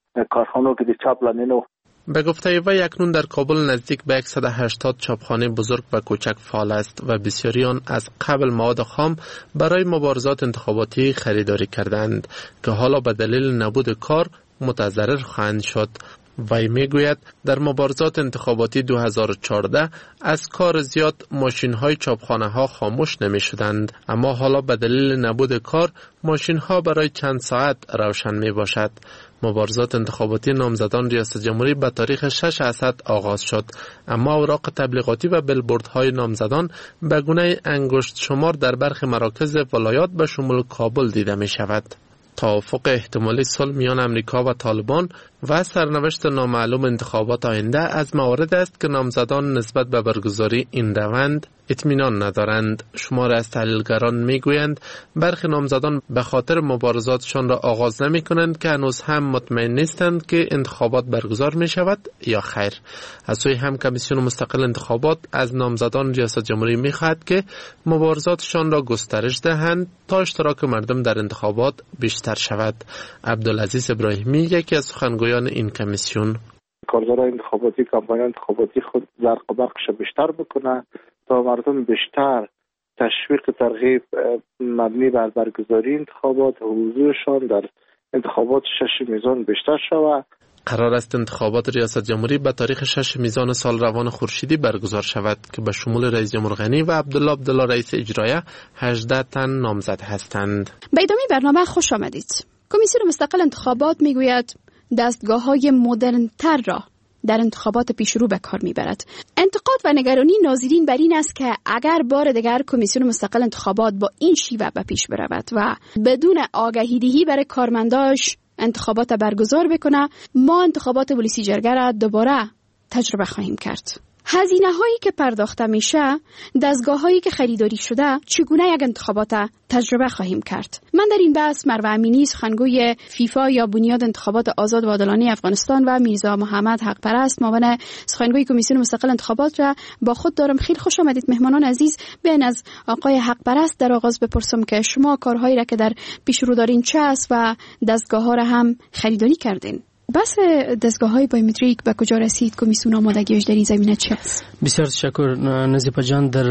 به گفته وی اکنون در کابل نزدیک به 180 چاپخانه بزرگ و کوچک فعال است و بسیاری آن از قبل مواد خام برای مبارزات انتخاباتی خریداری کردند که حالا به دلیل نبود کار متضرر خواهند شد. وی میگوید در مبارزات انتخاباتی 2014 از کار زیاد ماشین های چاپخانه ها خاموش نمی شدند، اما حالا به دلیل نبود کار ماشین ها برای چند ساعت روشن می باشد. مبارزات انتخاباتی نامزدان ریاست جمهوری به تاریخ 6 اسد آغاز شد، اما اوراق تبلیغاتی و بیلبوردهای نامزدان به گونه انگشت شمار در برخی مراکز ولایات به شمول کابل دیده می شود. توافق احتمالی صلح میان امریکا و طالبان و سرنوشت نامعلوم انتخابات آینده از موارد است که نامزدان نسبت به برگزاری این روند اطمینان ندارند. شمار از تحلیلگران میگویند برخی نامزدان به خاطر مبارزاتشان را آغاز نمی کنند که هنوز هم مطمئن نیستند که انتخابات برگزار می شود یا خیر. از سوی هم کمیسیون مستقل انتخابات از نامزدان ریاست جمهوری می خواهد که مبارزاتشان را گسترش دهند تا اشتراک مردم در انتخابات بیشتر شود. عبدالعزیز ابراهیمی یکی از سخنگویان این کمیسیون: کارزارهای انتخاباتی کمپاین انتخاباتی خود زرق و برقش بیشتر بکنه تا مردم بیشتر تشویق ترغیب مبنی بر برگزاری انتخابات و حضورشان در انتخابات 6 میزان بیشتر شود. قرار است انتخابات ریاست جمهوری به تاریخ 6 میزان سال روان خورشیدی برگزار شود که به شمول رئیس جمهور غنی و عبدالله رئیس اجرایه 18 تن نامزد هستند. به ادامه برنامه خوش آمدید. کمیسیون مستقل انتخابات میگوید دستگاه‌های مدرن‌تر را در انتخابات پیشرو به کار میبرد. انتقاد و نگرانی ناظرین بر این است که اگر بار دیگر کمیسیون مستقل انتخابات با این شیوه به پیش برود و بدون آگهی دهی برای کارمنداش انتخابات برگزار بکنه، ما انتخابات ولسی جرگه را دوباره تجربه خواهیم کرد. هزینه هایی که پرداخته میشه، دستگاه هایی که خریداری شده، چگونه یک انتخابات تجربه خواهیم کرد؟ من در این بحث مروه امینی، سخنگوی فیفا یا بنیاد انتخابات آزاد و عادلانه افغانستان و میرزا محمد حق پرست، معاون سخنگوی کمیسیون مستقل انتخابات را با خود دارم. خیلی خوش آمدید مهمانان عزیز. بیاین از آقای حق پرست در آغاز بپرسم که شما کارهایی را که در پیش رو دارین چه است و دستگاه ها را هم خریداری کردین؟ بس دستگاه‌های بایومتریک به کجا رسید؟ کمیسیون آمادگیش در این زمینه چه است؟ بسیار تشکر نظیفه جان. در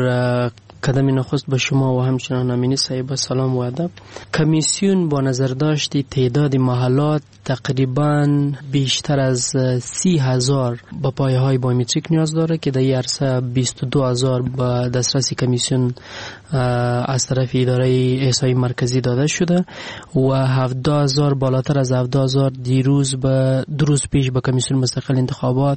قدم نخست به شما و همچنان امینی صاحب سلام و ادب. کمیسیون با نظر داشتی تعداد محلات تقریبا بیشتر از 30,000 با پایه‌های بایومتریک نیاز داره که در این عرصه 22,000 به دسترسی کمیسیون از طرف اداره احصایی مرکزی داده شده و 17,000 بالاتر از 17,000 دو روز پیش به کمیسیون مستقل انتخابات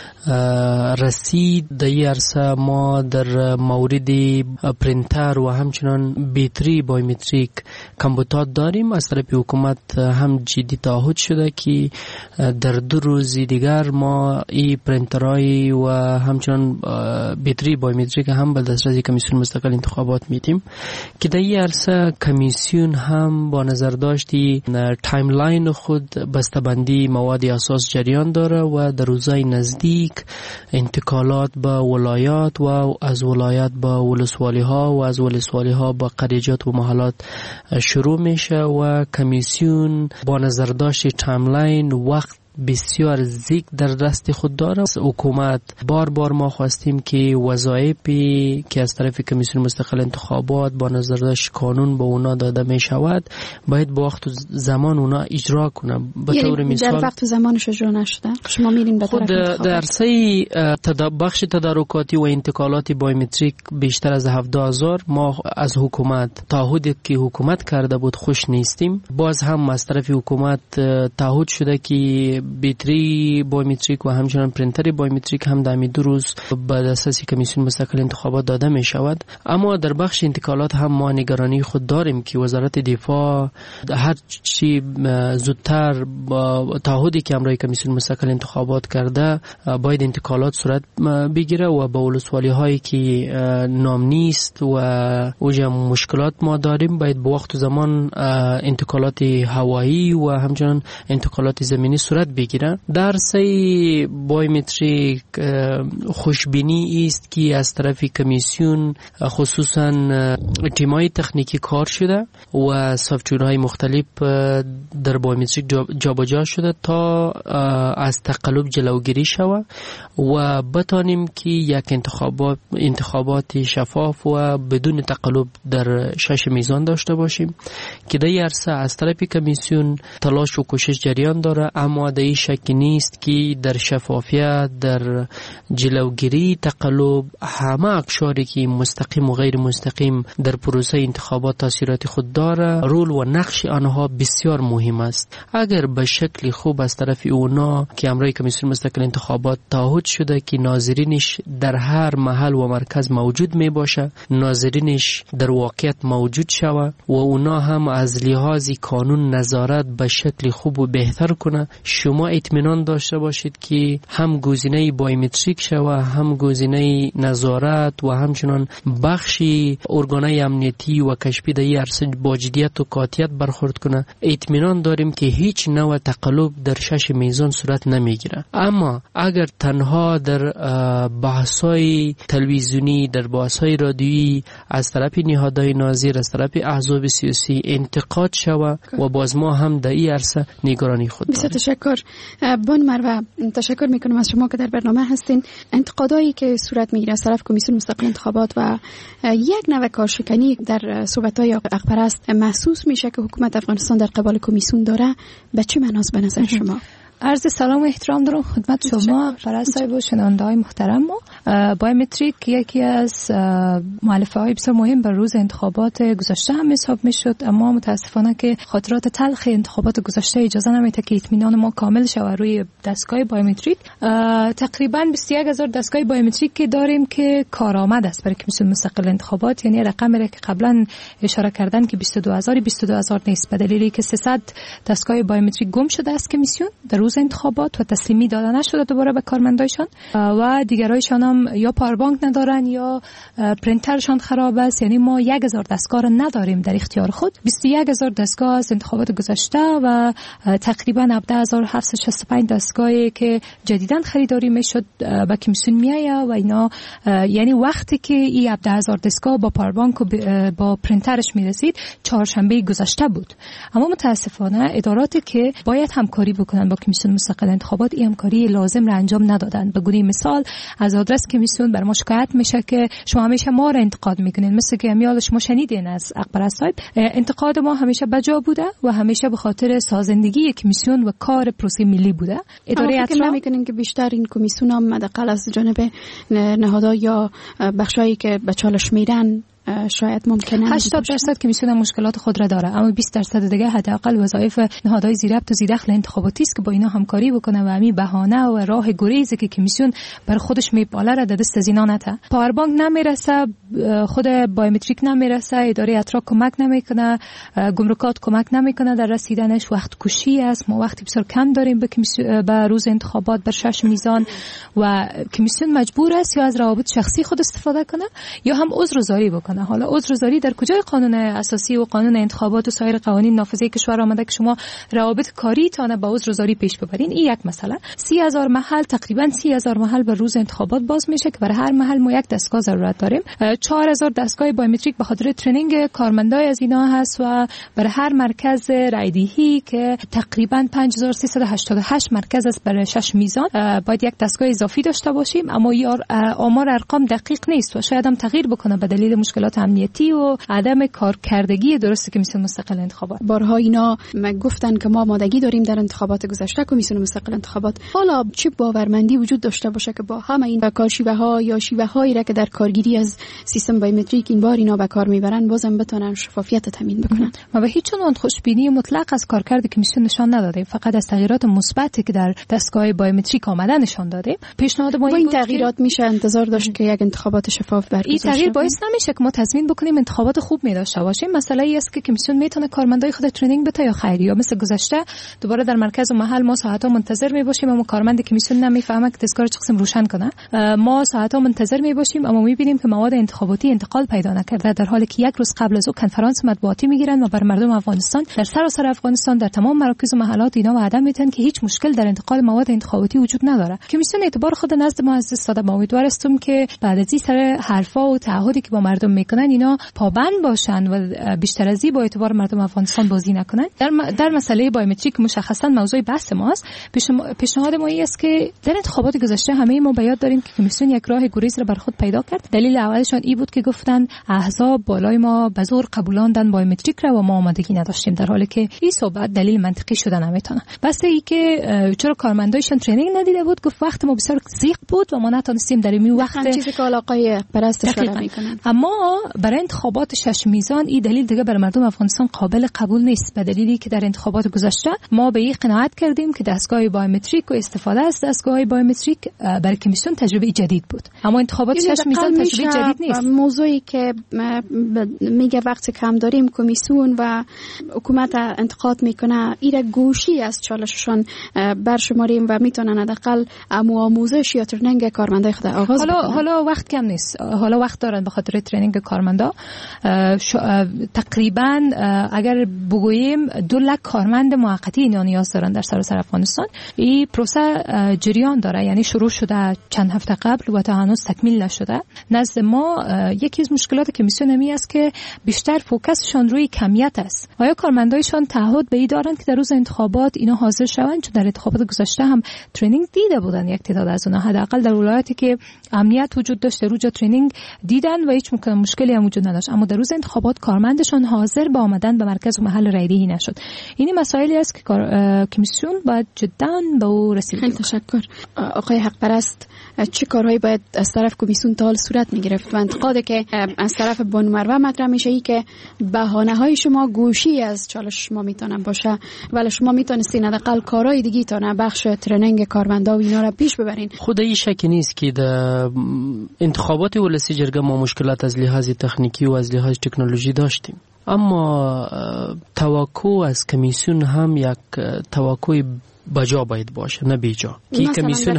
رسید. در این عرصه ما در مورد پرینتر و همچنان بیتری بایومتریک کمبوتات داریم. از طرف حکومت هم جدی تعهد شده که در 2 روز دیگر ما این پرینترهای و همچنان بیتری بایومتریک هم به دسترسی کمیسیون مستقل انتخابات میدیم که در این عرصه کمیسیون هم با نظر داشتی تایملاین خود بسته‌بندی مواد اساس جریان داره و در روزهای نزدیک انتقالات به ولایات و از ولایات به ولسوالی ها و از ولسوالی ها به قریجات و محلات شروع میشه و کمیسیون با نظر داشت تایملاین وقت بسیار زیگ در دست خود داره. حکومت بار ما خواستیم که وظایفی که از طرف کمیسیون مستقل انتخابات با نظر داشت قانون به اونا داده می شود باید با وقت و زمان اونا اجرا کنه. به طور مثال در وقت و زمانش اجرا نشده. شما میرین به طرف انتخابات. در عرصه بخش تدارکاتی و انتقالات بایومتریک بیشتر از 70,000 ما از حکومت تعهدی که حکومت کرده بود خوش نیستیم. باز هم از طرف حکومت تعهد شده که بیتری بایومتریک و همچنان پرینتر بایومتریک هم در 2 روز به دسترس کمیسیون مستقل انتخابات داده می شود. اما در بخش انتقالات هم ما نگرانی خود داریم که وزارت دفاع هر چی زودتر با تعهدی که امروز کمیسیون مستقل انتخابات کرده باید انتقالات صورت بگیره و با ولسوالی هایی که نام نیست و اوجه مشکلات ما داریم باید با وقت و زمان انتقالات هوایی و همچنان انتقالات زمینی صورت بگیره. در سه بایومتریک خوشبینی است که از طرف کمیسیون خصوصا تیمای تکنیکی کار شده و سافچورهای مختلف در بایومتریک جابجا شده تا از تقلب جلوگیری شود و بتانیم که یک انتخابات شفاف و بدون تقلب در 6 میزان داشته باشیم که در عرصه از طرف کمیسیون تلاش و کوشش جریان داره، اما در این شک نیست که در شفافیت، در جلوگیری تقلب همه اقشاری که مستقیم و غیر مستقیم در پروسه انتخابات تاثیرات خود داره، رول و نقش آنها بسیار مهم است. اگر به شکل خوب از طرف اونا که امروز کمیسیون مستقل انتخابات تعهد شده که ناظرینش در هر محل و مرکز موجود می باشه، ناظرینش در واقعیت موجود شوه و اونا هم از لحاظ قانون نظارت به شکل خوب و بهتر کنه، شما اطمینان داشته باشید که هم گزینه بایومتریک شوه، هم گزینه نظارت و همچنان بخشی ارگانهای امنیتی و کشفی در این عرصه با جدیت و قاطعیت برخورد کنه. اطمینان داریم که هیچ نوع تقلب در 6 میزان صورت نمیگیره. اما اگر تنها در بحث‌های تلویزیونی، در بحث‌های رادیویی از طرف نهادهای ناظر، از طرف احزاب سیاسی انتقاد شوه و باز ما هم در این عرصه نگرانی خود داریم. بسیار تشکر. بان مروه، تشکر میکنم از شما که در برنامه هستین. انتقادایی که صورت میگیره از طرف کمیسیون مستقل انتخابات و یک نوع کارشکنی در صحبت‌های اقپرست محسوس میشه که حکومت افغانستان در قبال کمیسیون داره، به چه معناست به نظر شما؟ عرض سلام و احترام دارم خدمت شما فرز صاحب و شنونده‌های محترم. بایومتریک یکی از مؤلفه‌های بسیار مهم بر روز انتخابات گذشته هم حساب می‌شد، اما متاسفانه که خاطرات تلخ انتخابات گذشته اجازه نمیده که اطمینان ما کامل شود روی دستگاه بایومتریک. تقریباً 21000 دستگاه بایومتریک که داریم که کارآمد است برای کمیسیون مستقل انتخابات، یعنی رقمی را که قبلا اشاره کردن که 22000 نیست، به دلیلی که 300 دستگاه بایومتریک گم شده است کمیسیون در روز انتخابات و تسلیمی داده نشده دوباره به کارمندایشان و دیگرایشان هم یا پاوربانک ندارن یا پرینترشان خراب است. یعنی ما 1000 دستگاه را نداریم در اختیار خود. 21000 دستگاه از انتخابات گذشته و تقریبا 17765 دستگاهی که جدیداً خریداری میشد به کمیسیون میآید و اینا، یعنی وقتی که این 17000 دستگاه با پاوربانک و با پرینترش میرسید چهارشنبه گذشته بود. اما متاسفانه اداراتی که باید همکاری بکنن با کمیسیون مستقل انتخابات این همکاری لازم را انجام ندادن. به گونه مثال از آدرس کمیسیون بر ما شکایت میشه که شما همیشه ما را انتقاد میکنین، مثل که امیال شما شنیدین از اقبر صاحب. انتقاد ما همیشه بجا بوده و همیشه به خاطر سازندگی کمیسیون و کار پروسه ملی بوده. اداره اطلاع میکنین که بیشتر این کمیسیون هم حداقل از جانب نهادها یا بخشایی که به چالش میرن شاید ممکنه 80% کمیسیون مشکلات خود را داره، اما 20% دیگه حداقل وظایف نهادهای زیربط و زیردخل انتخاباتی است که با اینا همکاری بکنه و همین بهانه و راه گریزی که کمیسیون بر خودش میپاله را در دست از اینا نته. پاوربانک نمیرسه، خود بایومتریک نمیرسه، اداره اطلاع کمک نمیکنه، گمرکات کمک نمیکنه در رسیدنش، وقت کشی است. ما وقتی بسیار کم داریم به روز انتخابات بر 6 میزان و کمیسیون مجبور است یا از روابط شخصی خود استفاده کنه یا هم عذرگذاری بکنه. میکنه. حالا عذرگذاری در کجای قانون اساسی و قانون انتخابات و سایر قوانین نافذه کشور آمده که شما روابط کاری تانه با عذرگذاری پیش ببرین؟ این یک مسئله. 30,000 محل، تقریبا 30,000 محل به روز انتخابات باز میشه که برای هر محل ما یک دستگاه ضرورت داریم. 4,000 دستگاه بایومتریک به خاطر ترنینگ کارمندای از اینا هست و برای هر مرکز رایدهی که تقریبا 5388 مرکز است برای 6 میزان باید یک دستگاه اضافی داشته باشیم. اما آمار ارقام دقیق نیست و شاید هم تغییر بکنه به دلیل مشکلات امنیتی و عدم کارکردگی درست کمیسیون مستقل انتخابات. بارها اینا گفتن که ما آمادگی داریم در انتخابات گذشته کمیسیون مستقل انتخابات. حالا چه باورمندی وجود داشته باشه که با همه این کارشیوه‌ها یا شیوه‌هایی را که در کارگیری از سیستم بایومتریک این بار اینا به کار میبرن بازم بتونن شفافیت تامین بکنن. ما به هیچ عنوان خوشبینی مطلق از کارکرد کمیسیون نشان ندادیم، فقط از تغییرات مثبتی که در دستگاه بایومتریک آمده نشان دادیم. پیشنهاد ما این تغییرات میشه انتظار داشت که یک انتخابات شفاف برگزار شه. این تغییر باعث نمیشه که ما تضمین بکنیم انتخابات خوب می داشته باشیم. مسئله ای است که کمیسیون میتونه کارمندای خود ترینینگ بده یا خیر، یا مثل گذشته دوباره در مرکز و محل ما ساعت‌ها منتظر می باشیم اما کارمند کمیسیون نمیفهمه که دستگاه چه قسم روشن کنه. ما ساعت‌ها منتظر می باشیم اما میبینیم که مواد انتخاباتی انتقال پیدا نکرده، در حالی که یک روز قبل از او کنفرانس مطبوعاتی میگیرن و بر مردم افغانستان در سراسر افغانستان در تمام مراکز و محلات اینا وعده میدن که هیچ مشکل در انتقال مواد انتخاباتی وجود نداره. کمیسیون اعتبار خود نزد ما از دست داده. ما امیدوار هستیم که بعد از این سر حرفا و تعهدی که با مردم میکنن اینا پابند باشن و بیشتر از این با اعتبار مردم افغانستان بازی نکنن. در مسئله بایومتریک مشخصا موضوع بحث ماست. پیشنهاد ما است که در انتخابات گذشته همه ما به یاد داریم که کمیسیون یک راه گریز را بر خود پیدا کرد. دلیل اولشون این بود که گفتن احزاب بالای ما به زور قبولاندن بایومتریک را و ما آمادگی نداشتیم، در حالی که این صحبت دلیل منطقی شده نمیتونه. بس ای که چرا کارمندایشون ترینینگ ندیده بود، گفت وقت ما بسیار ضیق بود و ما نتونستیم در این وقت چیزی که علاقه پرست اشاره میکنن. اما برای انتخابات 6 میزان این دلیل دیگه برای مردم افغانستان قابل قبول نیست، به دلیلی که در انتخابات گذشته ما به این قناعت کردیم که دستگاه بایومتریک و استفاده از دستگاه بایومتریک برای کمیسیون تجربه جدید بود. اما انتخابات 6 میزان تجربه جدید نیست. موضوعی که میگه وقت کم داریم کمیسیون و حکومت انتقاد میکنه ایره گوشی از چالششان برشماریم و میتونن حداقل آموزش یا ترنینگ کارمندای خود آغاز بکنن. حالا وقت کم نیست، حالا وقت دارن به خاطر ترنینگ کارمندا. تقریبا اگر بگوییم 2 لک کارمند موقتی اینا نیاز دارن در سراسر افغانستان. این پروسه جریان داره، یعنی شروع شده چند هفته قبل و تا هنوز تکمیل نشده. نزد ما یکی از مشکلات کمیسیون همی است که بیشتر فوکسشان روی کمیت است. آیا کارمندایشان تعهد به این دارند که در روز انتخابات اینا حاضر شوند؟ چون در انتخابات گذشته هم ترینینگ دیده بودن یک تعداد از اونها، حداقل در ولایتی که امنیت وجود داشت روز ترینینگ دیدن و هیچ مشکلی هم وجود نداشت، اما در روز انتخابات کارمندشان حاضر به آمدن به مرکز و محل رایدهی نشد. این مسائلی است که کمیسیون باید جدا به او رسیدگی کنه. تشکر. آقای حق پرست، چه کارهایی باید از طرف کمیسیون تا حال صورت میگرفت؟ و انتقادی که از طرف بانو مروه مطرح میشه ای که بهانه‌های شما گوشی از چالش شما میتونن باشه، ولی شما میتونستین حداقل کارهای دیگه تا بخش ترنینگ کارمندا و اینا را پیش ببرین. خود این شکی نیست که در انتخابات ولسی جرگه ما مشکلات از لحاظ تکنیکی و از لحاظ تکنولوژی داشتیم، اما توقع از کمیسیون هم یک توقع بجا باید باشه نه بیجا. این کمیسیون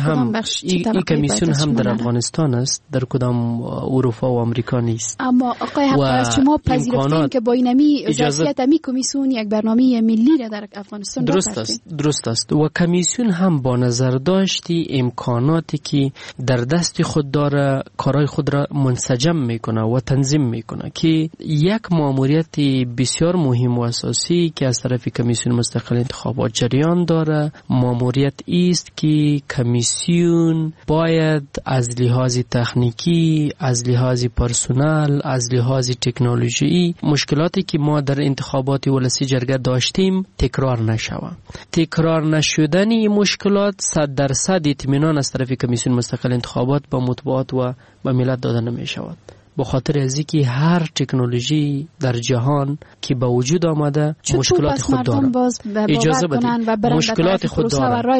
هم در افغانستان است، در کدام اروپا و آمریکا نیست. اما آقای حق شما پذیرفتین که با اینمی ظرفیت امی کمیسیون یک برنامه ملی را در افغانستان درست است و کمیسیون هم با نظر داشتی امکاناتی که در دست خود داره کارهای خود را منسجم میکنه و تنظیم میکنه که یک ماموریت بسیار مهم و اساسی که از طرف کمیسیون مستقل انتخابات جریان داره ماموریت است که کمیسیون باید از لحاظ تکنیکی، از لحاظ پرسونل، از لحاظ تکنولوژی مشکلاتی که ما در انتخابات ولسی جرگه داشتیم تکرار نشود. تکرار نشدن این مشکلات 100% اطمینان از طرف کمیسیون مستقل انتخابات با مطبوعات و با ملت داده نمی شود. به خاطر از اینکه هر تکنولوژی در جهان که به وجود آمده مشکلات خود داره. اجازه بدید مشکلات خود داره.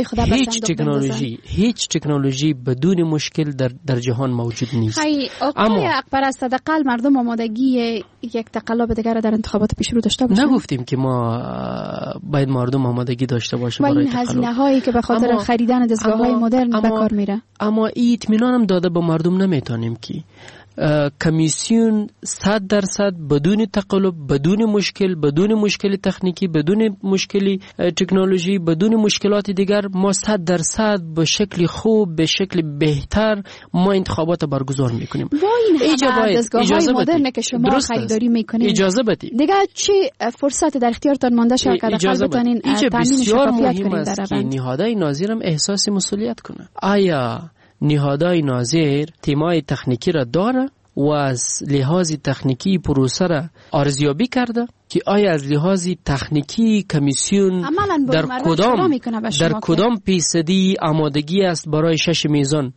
هیچ تکنولوژی بدون مشکل در جهان موجود نیست. اما اکبر است حداقل مردم آمادگی یک تقلب دیگر در انتخابات پیش رو داشته باشند. نگفتیم که ما باید مردم آمادگی داشته باشه برای این هزینه هایی که به خاطر خریدن دستگاه های مدرن به کار میره. اما این اطمینان هم داده به مردم نمیتونیم که کمیسیون 100% بدون تقلب، بدون مشکل تکنیکی، بدون مشکلی تکنولوژی، بدون مشکلات دیگر، ما 100% به شکل خوب، به شکل بهتر ما انتخابات برگزار میکنیم. با این همه دستگاه‌های مدرن که شما خریداری میکنید، اجازه بدید دیگه چه فرصت در اختیارتان مانده شد که حداقل بتونین تامین شفافیت کنید در روند؟ نهادهای ناظر هم احساس مسئولیت کنه. آیا نهادهای ناظر تیمای تکنیکی را داره و از لحاظ تکنیکی پروسه را ارزیابی کرده که آیا از لحاظ تکنیکی کمیسیون در کدام فیصدی آمادگی است برای 6 میزان؟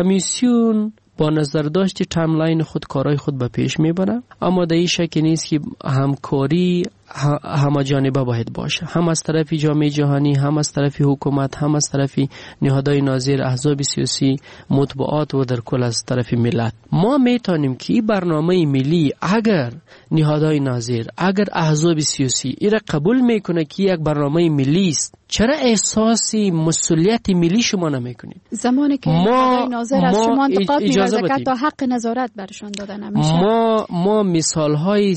کمیسیون با نظر داشت تایملاین خود کارهای خود به پیش میبره، اما در این شک نیست که همکاری همه جانبه باید باشه، هم از طرف جامعه جهانی، هم از طرف حکومت، هم از طرف نهادهای ناظر، احزاب سیاسی، مطبوعات و در کل از طرف ملت. ما میتونیم که برنامه ملی اگر نهادهای ناظر، اگر احزاب سیاسی ایره قبول میکنه که یک برنامه ملی است، چرا احساس مسئولیت ملی شما نمیکنید؟ زمانی که نهادهای ناظر از شما انتقاد می‌ورزه که تا حق نظارت برشان داده نمیشه. ما مثال‌های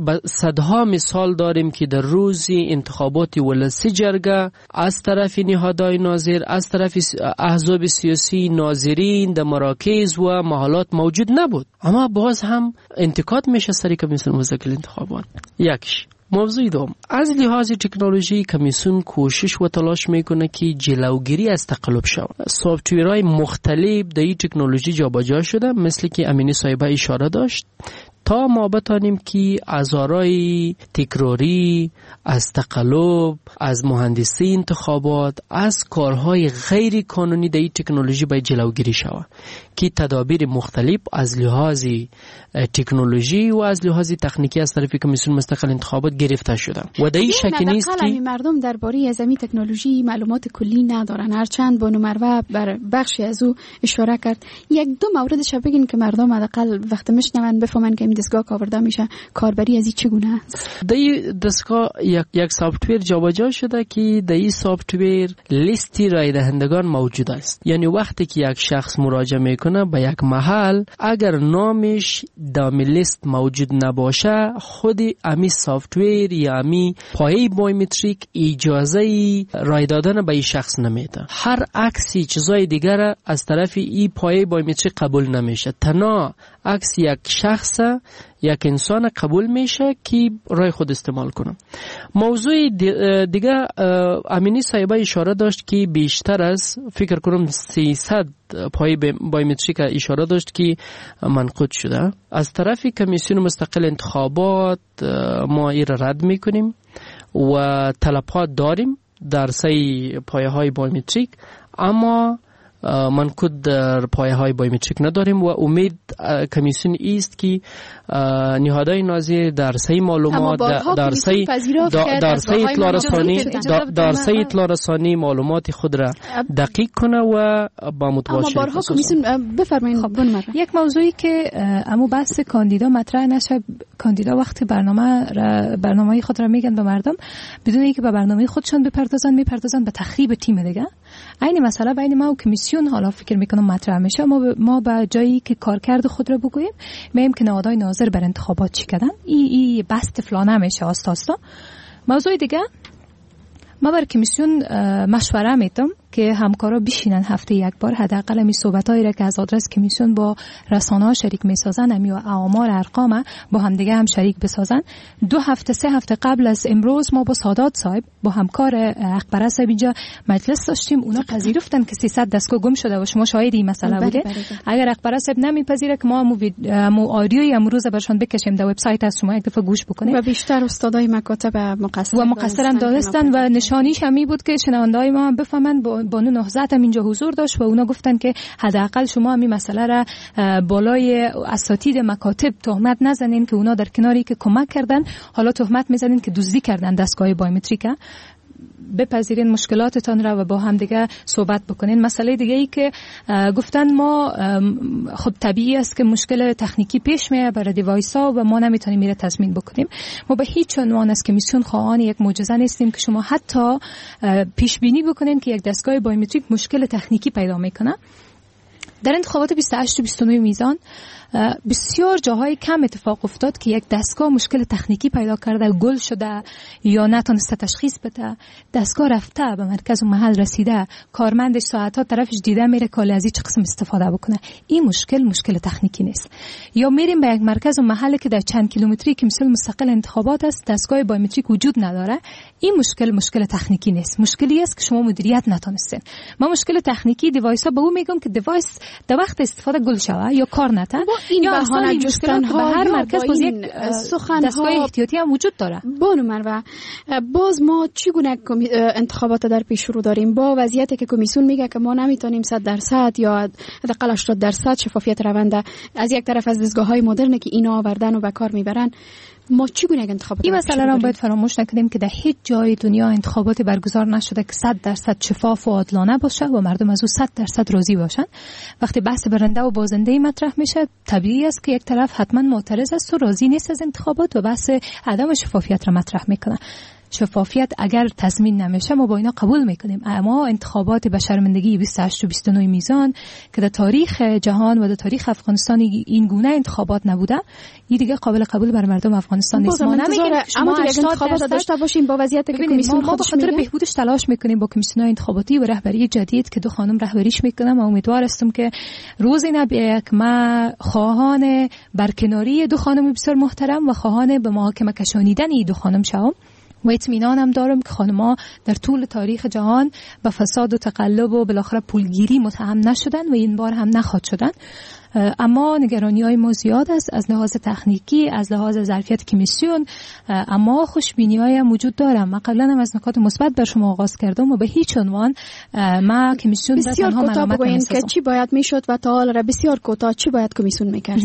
صدها مثال داریم که در روز انتخابات ولسی جرگه از طرف نهادهای ناظر، از طرف احزاب سیاسی، ناظرین در مراکز و محلات موجود نبود، اما باز هم انتقاد میشه سر کمیسیون مستقل انتخابات. یکش. موضوع دوم، از لحاظ تکنولوژی کمیسیون کوشش و تلاش میکنه که جلوگیری از تقلب شود. سافت‌ویرهای مختلف در این تکنولوژی جابجا شده، مثل که امینی صاحبه اشاره داشت، تا ما بتانیم که از آرای تکراری، از تقلب، از مهندسی انتخابات، از کارهای غیر قانونی در این تکنولوژی باید جلوگیری شود که تدابیر مختلف از لحاظ تکنولوژی و از لحاظ تکنیکی از طرف کمیسیون مستقل انتخابات گرفته شده و در این شک نیست که مردم درباره از این تکنولوژی معلومات کلی ندارن. هرچند بانو مروه بر بخشی از او اشاره کرد، یک دو موردش بگین که مردم حداقل وقت میشنون بفهمن که این دستگاه آورده میشه، کاربری از این چگونه است؟ در این دستگاه یک سافت‌ویر جابجا شده که در این سافت‌ویر لیستی رای دهندگان موجود است. یعنی وقتی که یک شخص مراجعه میکنه به یک محل، اگر نامش در لیست موجود نباشه، خود امی سافت‌ویر یا امی پایه بایومتریک اجازه رای دادن به این شخص نمیده. هر عکسی چیزای دیگر از طرف این پایه بایومتریک قبول نمیشه، تنها عکس یک شخص، یک انسان قبول میشه که رای خود استعمال کنه. موضوع دیگه امینی صاحبه اشاره داشت که بیشتر از فکر کنم 300 پای بایومتریک اشاره داشت که منقود شده. از طرف کمیسیون مستقل انتخابات ما این را رد میکنیم و طلبات داریم در سه پایه های بایومتریک، اما منقود در پایه های بایومتریک نداریم و امید کمیسیون است که نهادهای ناظر در سه معلومات در سه اطلاع رسانی معلومات خود را دقیق کنه و با متواشی. اما بارها کمیسیون بفرمایید. یک موضوعی که امو بحث کاندیدا مطرح نشه، کاندیدا وقتی برنامه خود را میگن به مردم بدون اینکه به برنامه خودشون میپردازن به تخریب تیم دیگه. این مسئله بین ما و کمیسیون حالا فکر میکنم مطرح میشه. ما به جایی که کارکرد خود را بگوییم، میگیم که نهادهای ناظر بر انتخابات چی کردن، ای بست فلانه میشه آستا. موضوع دیگه، ما بر کمیسیون مشوره میدم که همکارا بشینن هفته یک بار، حداقل می صحبتایی را که از آدرس کمیسیون با رسانه‌ها شریک میسازن، امی و آمار ارقام با هم دیگه هم شریک بسازن. 2 هفته 3 هفته قبل از امروز ما با سادات صاحب با همکار اکبر صاحب اینجا مجلس داشتیم، اونا پذیرفتن که 300 دستگاه گم شده و شما شاهد این مسئله بوده. اگر اکبر صاحب نمیپذیره که ما مو آدیوی امروز برشون بکشیم در وبسایت از شما یک دفعه گوش بکنید. و بیشتر استادای مکاتب مقصرم دانستن و نشانیش همی بود که شنونده‌های ما هم بفهمن. بانو نهضت هم اینجا حضور داشت و اونا گفتن که حداقل شما همین مسئله را بالای اساتید مکاتب تهمت نزنین که اونا در کناری که کمک کردن، حالا تهمت میزنین که دزدی کردن دستگاه بایومتریک. بپذیرین مشکلاتتان را و با هم دیگه صحبت بکنین. مسئله دیگه ای که گفتن ما خب طبیعی است که مشکل تکنیکی پیش میاد برای دیوایس‌ها و ما نمیتونیم میره تضمین بکنیم. ما به هیچ عنوان از کمیسیون خواهان یک معجزه نیستیم که شما حتی پیش بینی بکنین که یک دستگاه بایومتریک مشکل تکنیکی پیدا میکنه. در انتخابات 28 و 29 میزان بسیار جاهای کم اتفاق افتاد که یک دستگاه مشکل تکنیکی پیدا کرده، گل شده یا نتونسته تشخیص بده، دستگاه رفته به مرکز و محل رسیده، کارمندش ساعتها طرفش دیده میره که از این چه قسم استفاده بکنه. این مشکل تکنیکی نیست. یا میریم به یک مرکز و محلی که در چند کیلومتری که مثل مستقل انتخابات است دستگاه بایومتریک وجود نداره، این مشکل تکنیکی نیست، مشکلی است که شما مدیریت نتونستین. ما مشکل تکنیکی دیوایس ها به اون میگم که دیوایس در وقت استفاده گل شوه یا کار نکنه، این بهانه جستن ها هر مرکز باز یک دستگاه احتیاطی هم وجود داره. بانو مروه، باز ما چگونه انتخابات در پیش رو داریم با وضعیتی که کمیسیون میگه که ما نمیتونیم 100% یا حداقل 80% شفافیت روند از یک طرف از دستگاه‌های مدرن که اینا آوردن و به کار میبرن، ما چگونه انتخابات این مسئله را باید فراموش نکنیم که در هیچ جای دنیا انتخابات برگزار نشده که 100% شفاف و عادلانه باشه و مردم از او 100% راضی باشن. وقتی بحث برنده و بازنده مطرح میشه طبیعی است که یک طرف حتما معترض است و راضی نیست از انتخابات و بحث عدم شفافیت را مطرح میکنه. شفافیت اگر تضمین نمیشه ما با اینا قبول میکنیم، اما انتخابات به شرمندگی 28 و 29 میزان که در تاریخ جهان و در تاریخ افغانستان این گونه انتخابات نبوده، این دیگه قابل قبول بر مردم افغانستان نیست. ما نمیگیم شما انتخابات داشته باشیم با وضعیتی که کمیسیون ما به خاطر بهبودش تلاش میکنیم با کمیسیون انتخاباتی و رهبری جدید که دو خانم رهبریش میکنم و امیدوار هستم که روزی نبیه که ما خواهان برکناری دو خانم بسیار محترم و خواهان به محاکمه کشانیدن این دو خانم شوم و اطمینانم دارم که خانم‌ها در طول تاریخ جهان به فساد و تقلب و بالاخره پولگیری متهم نشدن و این بار هم نخواهد شدن. اما نگرانی‌های ما زیاد است از لحاظ تکنیکی، از لحاظ ظرفیت کمیسیون، اما خوشبینی‌هایی هم وجود داره. من قبلا هم از نکات مثبت بر شما آغاز کردم و به هیچ عنوان ما کمیسیون را تنها ملامت نمی‌سازم. که چی باید میشد و تا حالا بسیار کوتاه چی باید کمیسیون میکرد؟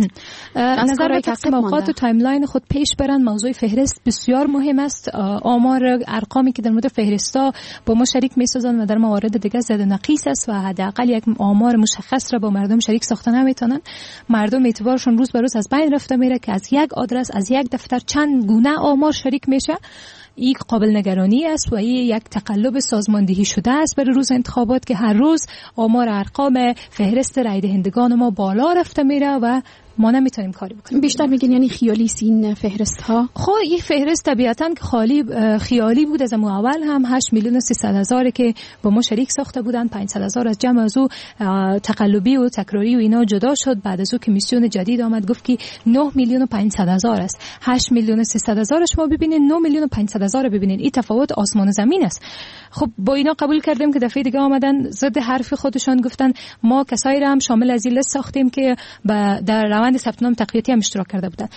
نظر به تقسیم اوقات و تایملاین خود پیش برن. موضوع فهرست بسیار مهم است. آمار ارقامی که در مورد فهرستا با ما شریک می‌سازن و در موارد دیگه زد و نقیص است و حداقل یک آمار مشخص را با مردم شریک ساخته نمیتونن. مردم اعتبارشون روز به روز از بین رفته میره که از یک آدرس از یک دفتر چند گونه آمار شریک میشه. این قابل نگرانی است و این یک تقلب سازماندهی شده است برای روز انتخابات که هر روز آمار ارقام فهرست رای دهندگان ما بالا رفته میره و ما نمیتونیم کاری بکنیم. بیشتر میگین یعنی خیالی این فهرست ها؟ خب این فهرست طبیعتاً که خیالی بود. از اول هم 8,300,000 که با ما شریک ساخته بودن، 500,000 از جمع از او تقلبی و تکراری و اینا جدا شد. بعد از او کمیسیون جدید آمد گفت که 9,500,000 است. 8,300,000 شما ببینید، 9,500,000 ببینید، این تفاوت آسمان و زمین است. خب با اینا قبول کردیم که دفعه دیگه آمدن ضد حرف خودشان گفتن ما کسایی را هم شامل از این لیست ساختیم که در روند ثبت نام تقویتی هم اشتراک کرده بودن.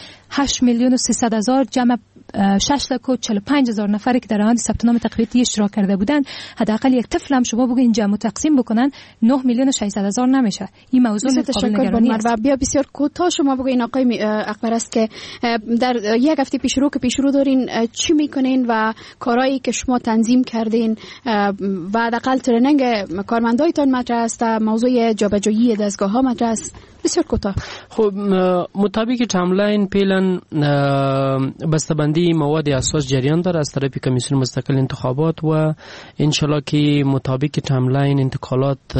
8,300,000 جمع 6,45,000 نفری که در روند ثبت نام تقویتی اشتراک کرده بودن، حداقل یک طفل هم شما بگین جمع و تقسیم بکنن 9,600,000 نمیشه. این موضوع قابل نگرانی است. و بیا بسیار کوتاه شما بگین آقای اکبر است که در یک هفته پیش رو دارین چی میکنین و کارهایی که شما تنظیم کردین و حداقل ترنینگ کارمندایتان مطرح است، موضوع جابجایی دستگاه ها مطرح است. بسیار کوتاه. خب مطابق تایملاین پیلن بسته‌بندی مواد اساس جریان داره از طرف کمیسیون مستقل انتخابات و انشالله که مطابق تایملاین انتقالات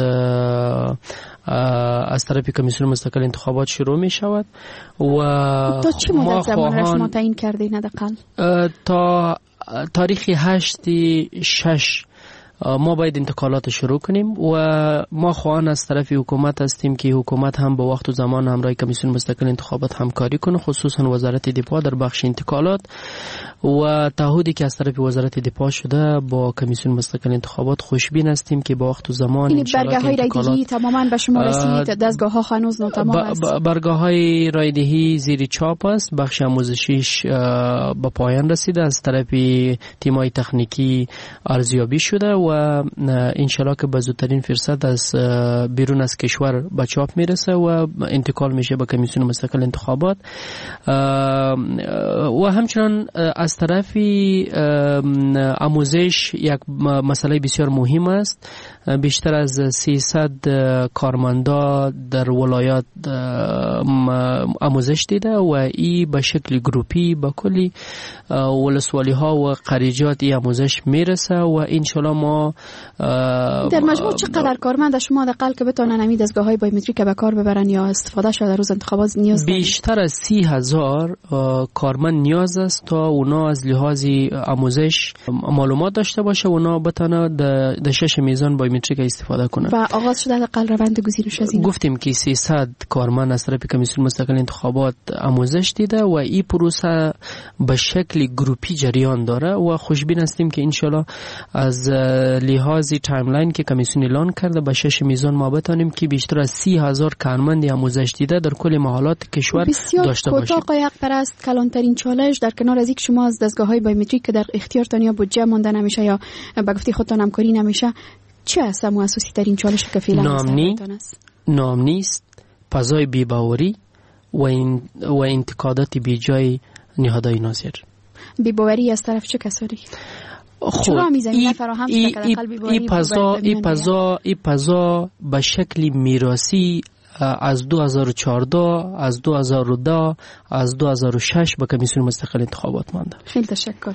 از طرف کمیسیون مستقل انتخابات شروع می شود و تا چه مدت زمان را شما تعیین کردین حداقل؟ تا تاریخ 8/6 ما باید انتقالات شروع کنیم و ما خواهان از طرف حکومت هستیم که حکومت هم با وقت و زمان همراه کمیسیون مستقل انتخابات همکاری کنه، خصوصا وزارت دفاع در بخش انتقالات و تعهدی که از طرف وزارت دفاع شده با کمیسیون مستقل انتخابات خوشبین هستیم که با وقت و زمان این برگه‌های رایدهی تماما به شما رسید؟ دستگاه‌ها هنوز ناتمام است. برگه‌های رایدهی زیر چاپ است، بخش آموزشیش به پایان رسیده، از طرف تیم‌های تکنیکی ارزیابی شده و انشالله که به زودترین فرصت از بیرون از کشور به چاپ میرسه و انتقال میشه به کمیسیون مستقل انتخابات. و همچنان از طرف آموزش یک مسئله بسیار مهم است. بیشتر از 300 کارمندا در ولایات آموزش دیده و این به شکل گروپی به کلی ولسوالی ها و قریجات این آموزش میرسه و انشالله ما در مجموع چقدر کارمند شما حداقل که بتونن همین دستگاه‌های بایومتریک به کار ببرن یا استفاده شده در روز انتخابات نیاز دارید؟ بیشتر از 30,000 کارمند نیاز است تا اونا از لحاظ آموزش معلومات داشته باشه و اونا بتونه در 6 میزان بایومتریک استفاده کنه. و آغاز شده حداقل روند گزینش از این گفتیم که 300 کارمند از طرف کمیسیون مستقل انتخابات آموزش دیده و این پروسه به شکل گروپی جریان داره و خوشبین هستیم که انشالله از لحاظ تایملاین که کمیسیون اعلان کرده به 6 میزان ما بتونیم که بیشتر از 30,000 کارمند آموزش دیده در کل محلات کشور داشته باشیم. بسیار کوتاه حق پرست کلانترین چالش در کنار از یک شما از دستگاه‌های بایومتریک که در اختیارتان یا بودجه مانده نمیشه یا به گفته خودتان همکاری نمیشه، چه است اساسی ترین چالش که فعلا نام نیست، فضای بی‌باوری و انتقادات بیجای نهادهای ناظر. بی‌باوری از طرف چه کسانی؟ چرا میزنی فراهم شده که در قلبی ای پزا به شکل میراثی از 2014 از 2010 از 2006 به کمیسیون مستقل انتخابات مانده. خیلی تشکر.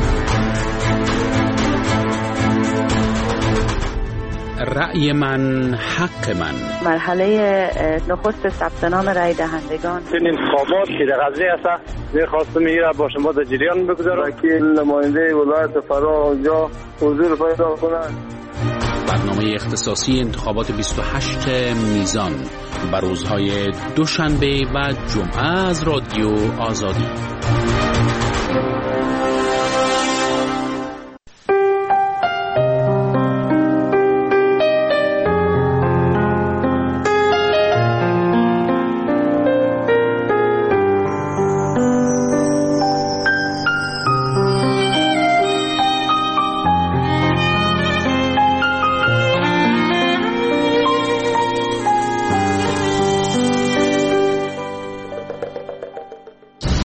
رأی من حق من. مرحله نخست ثبت نام رأی دهندگان. این انتخابات که در قضیه است می‌خواستم میره با شما در جریان بگذارم که نماینده ولایت فرا اونجا حضور پیدا کنند. برنامه اختصاصی انتخابات 28 میزان بر روزهای دوشنبه و جمعه از رادیو آزادی.